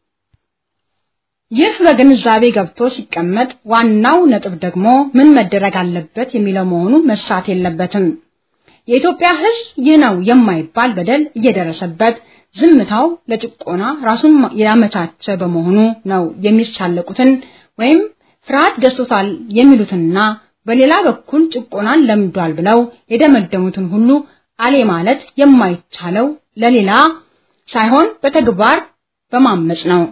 ይህ በግንዛቤ ገብቶ ሲቀመጥ ዋናው ነጥብ ደግሞ ምን መደረግ አለበት የሚለው መሆኑ መሳት የለበትም። የኢትዮጵያ ህዝብ ይህ ነው የማይባል በደል እየደረሰበት ዝምታው ለጭቆና ራሱን ያመቻቸ በመሆኑ ነው የሚሳለቁትን ወይም ፍርሃት ገዝቶታል የሚሉትና በሌላ በኩል ጭቆናን ለምዷል ብለው የደመደሙትን ሁሉ አሌ ማለት የማይቻለው ለሌላ ሳይሆን በተግባር በማመጽ ነው።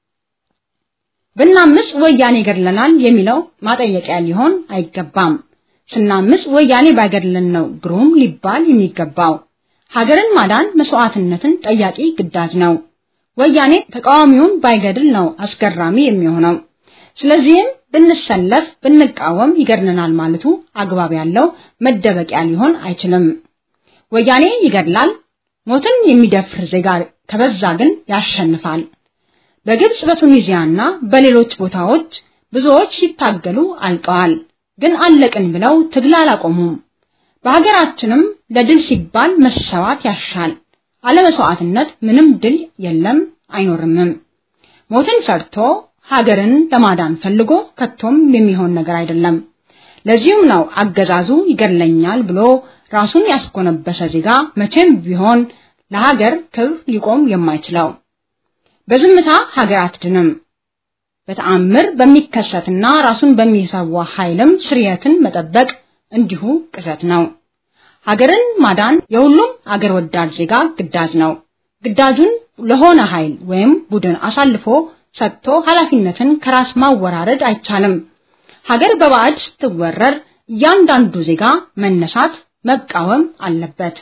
ብናምጽ ወያኔ ገድለናል የሚለው ማጠየቂያ ሊሆን አይገባም። ስናምጽ ወያኔ ባይገድለን ነው ግሩም ሊባል የሚገባው። ሀገርን ማዳን መስዋዕትነትን ጠያቂ ግዳጅ ነው። ወያኔ ተቃዋሚውን ባይገድል ነው አስገራሚ የሚሆነው። ስለዚህም ብንሰለፍ ብንቃወም ይገድለናል ማለቱ አግባብ ያለው መደበቂያ ሊሆን አይችልም። ወያኔ ይገድላል፣ ሞትን የሚደፍር ዜጋ ከበዛ ግን ያሸንፋል። በግብጽ በቱኒዚያና በሌሎች ቦታዎች ብዙዎች ሲታገሉ አልቀዋል። ግን አለቅን ብለው ትግል አላቆሙም። በሀገራችንም ለድል ሲባል መሰዋት ያሻል። አለመስዋዕትነት ምንም ድል የለም አይኖርምም። ሞትን ፈርቶ ሀገርን ለማዳን ፈልጎ ከቶም የሚሆን ነገር አይደለም። ለዚህም ነው አገዛዙ ይገድለኛል ብሎ ራሱን ያስቆነበሰ ዜጋ መቼም ቢሆን ለሀገር ክብር ሊቆም የማይችለው። በዝምታ ሀገር አትድንም። በተአምር በሚከሰትና ራሱን በሚሰዋ ኃይልም ስርየትን መጠበቅ እንዲሁ ቅዠት ነው። ሀገርን ማዳን የሁሉም አገር ወዳድ ዜጋ ግዳጅ ነው። ግዳጁን ለሆነ ኃይል ወይም ቡድን አሳልፎ ሰጥቶ ኃላፊነትን ከራስ ማወራረድ አይቻልም። ሀገር በባዕድ ስትወረር እያንዳንዱ ዜጋ መነሳት መቃወም አለበት።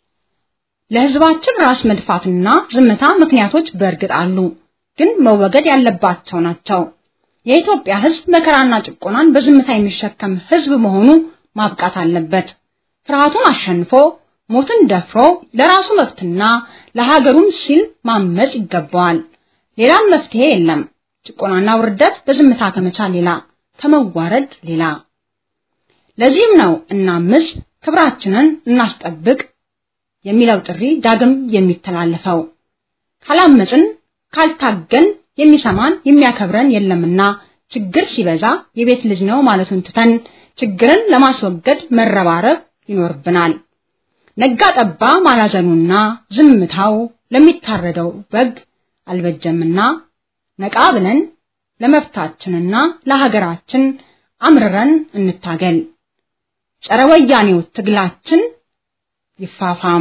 ለህዝባችን ራስ መድፋትና ዝምታ ምክንያቶች በእርግጥ አሉ፣ ግን መወገድ ያለባቸው ናቸው። የኢትዮጵያ ህዝብ መከራና ጭቆናን በዝምታ የሚሸከም ህዝብ መሆኑ ማብቃት አለበት። ፍርሃቱን አሸንፎ ሞትን ደፍሮ ለራሱ መብትና ለሀገሩም ሲል ማመጽ ይገባዋል። ሌላም መፍትሄ የለም። ጭቆናና ውርደት በዝምታ ከመቻል ሌላ ከመዋረድ ሌላ። ለዚህም ነው እናምጽ፣ ክብራችንን እናስጠብቅ የሚለው ጥሪ ዳግም የሚተላለፈው። ካላመጽን ካልታገን የሚሰማን የሚያከብረን የለምና ችግር ሲበዛ የቤት ልጅ ነው ማለቱን ትተን ችግርን ለማስወገድ መረባረብ ይኖርብናል። ነጋ ጠባ ማላዘኑና ዝምታው ለሚታረደው በግ አልበጀምና ነቃ ብለን ለመብታችንና ለሀገራችን አምርረን እንታገል። ጸረ ወያኔው ትግላችን ይፋፋም።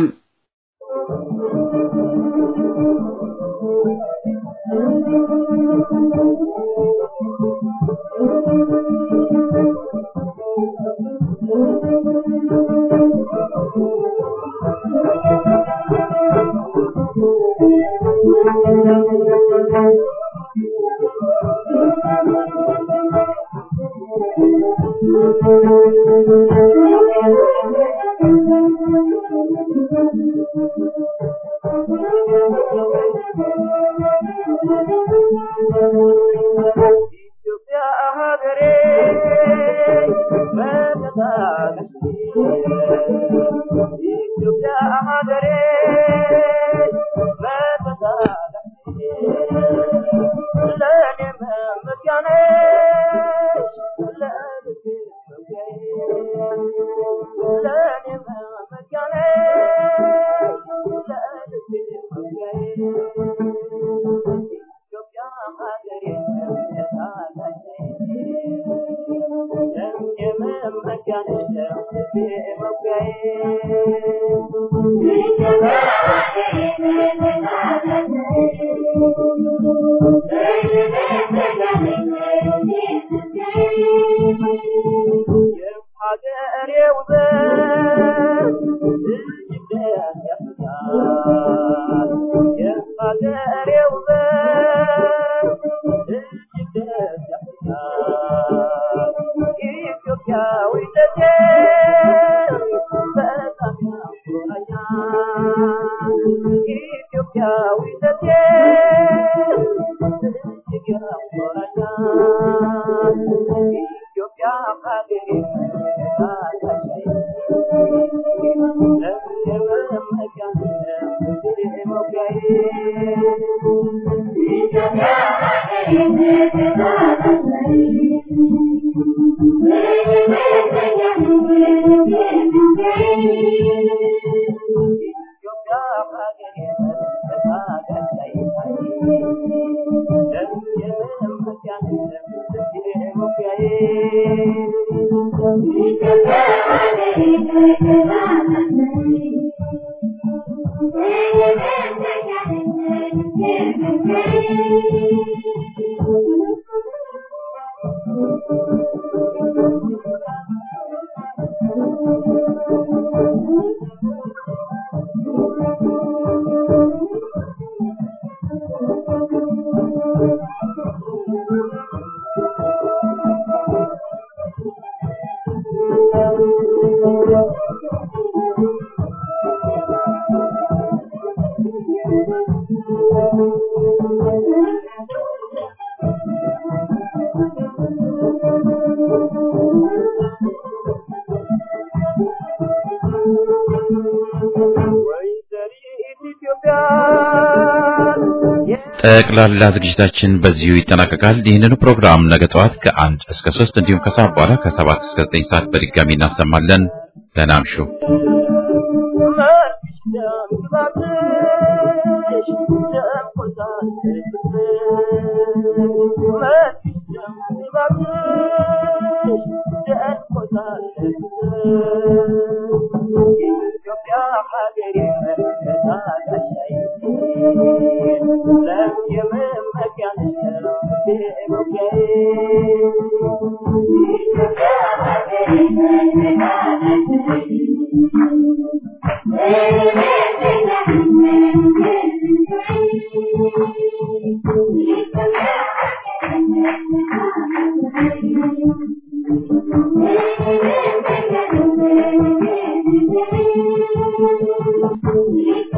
ጠቅላላ ዝግጅታችን በዚሁ ይጠናቀቃል። ይህንን ፕሮግራም ነገ ጠዋት ከ1 እስከ 3 እንዲሁም ከሰዓት በኋላ ከ7 እስከ 9 ሰዓት በድጋሚ እናሰማለን። ደህና እምሹ።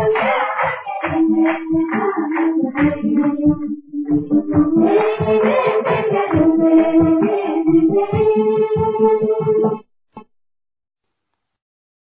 Thank you.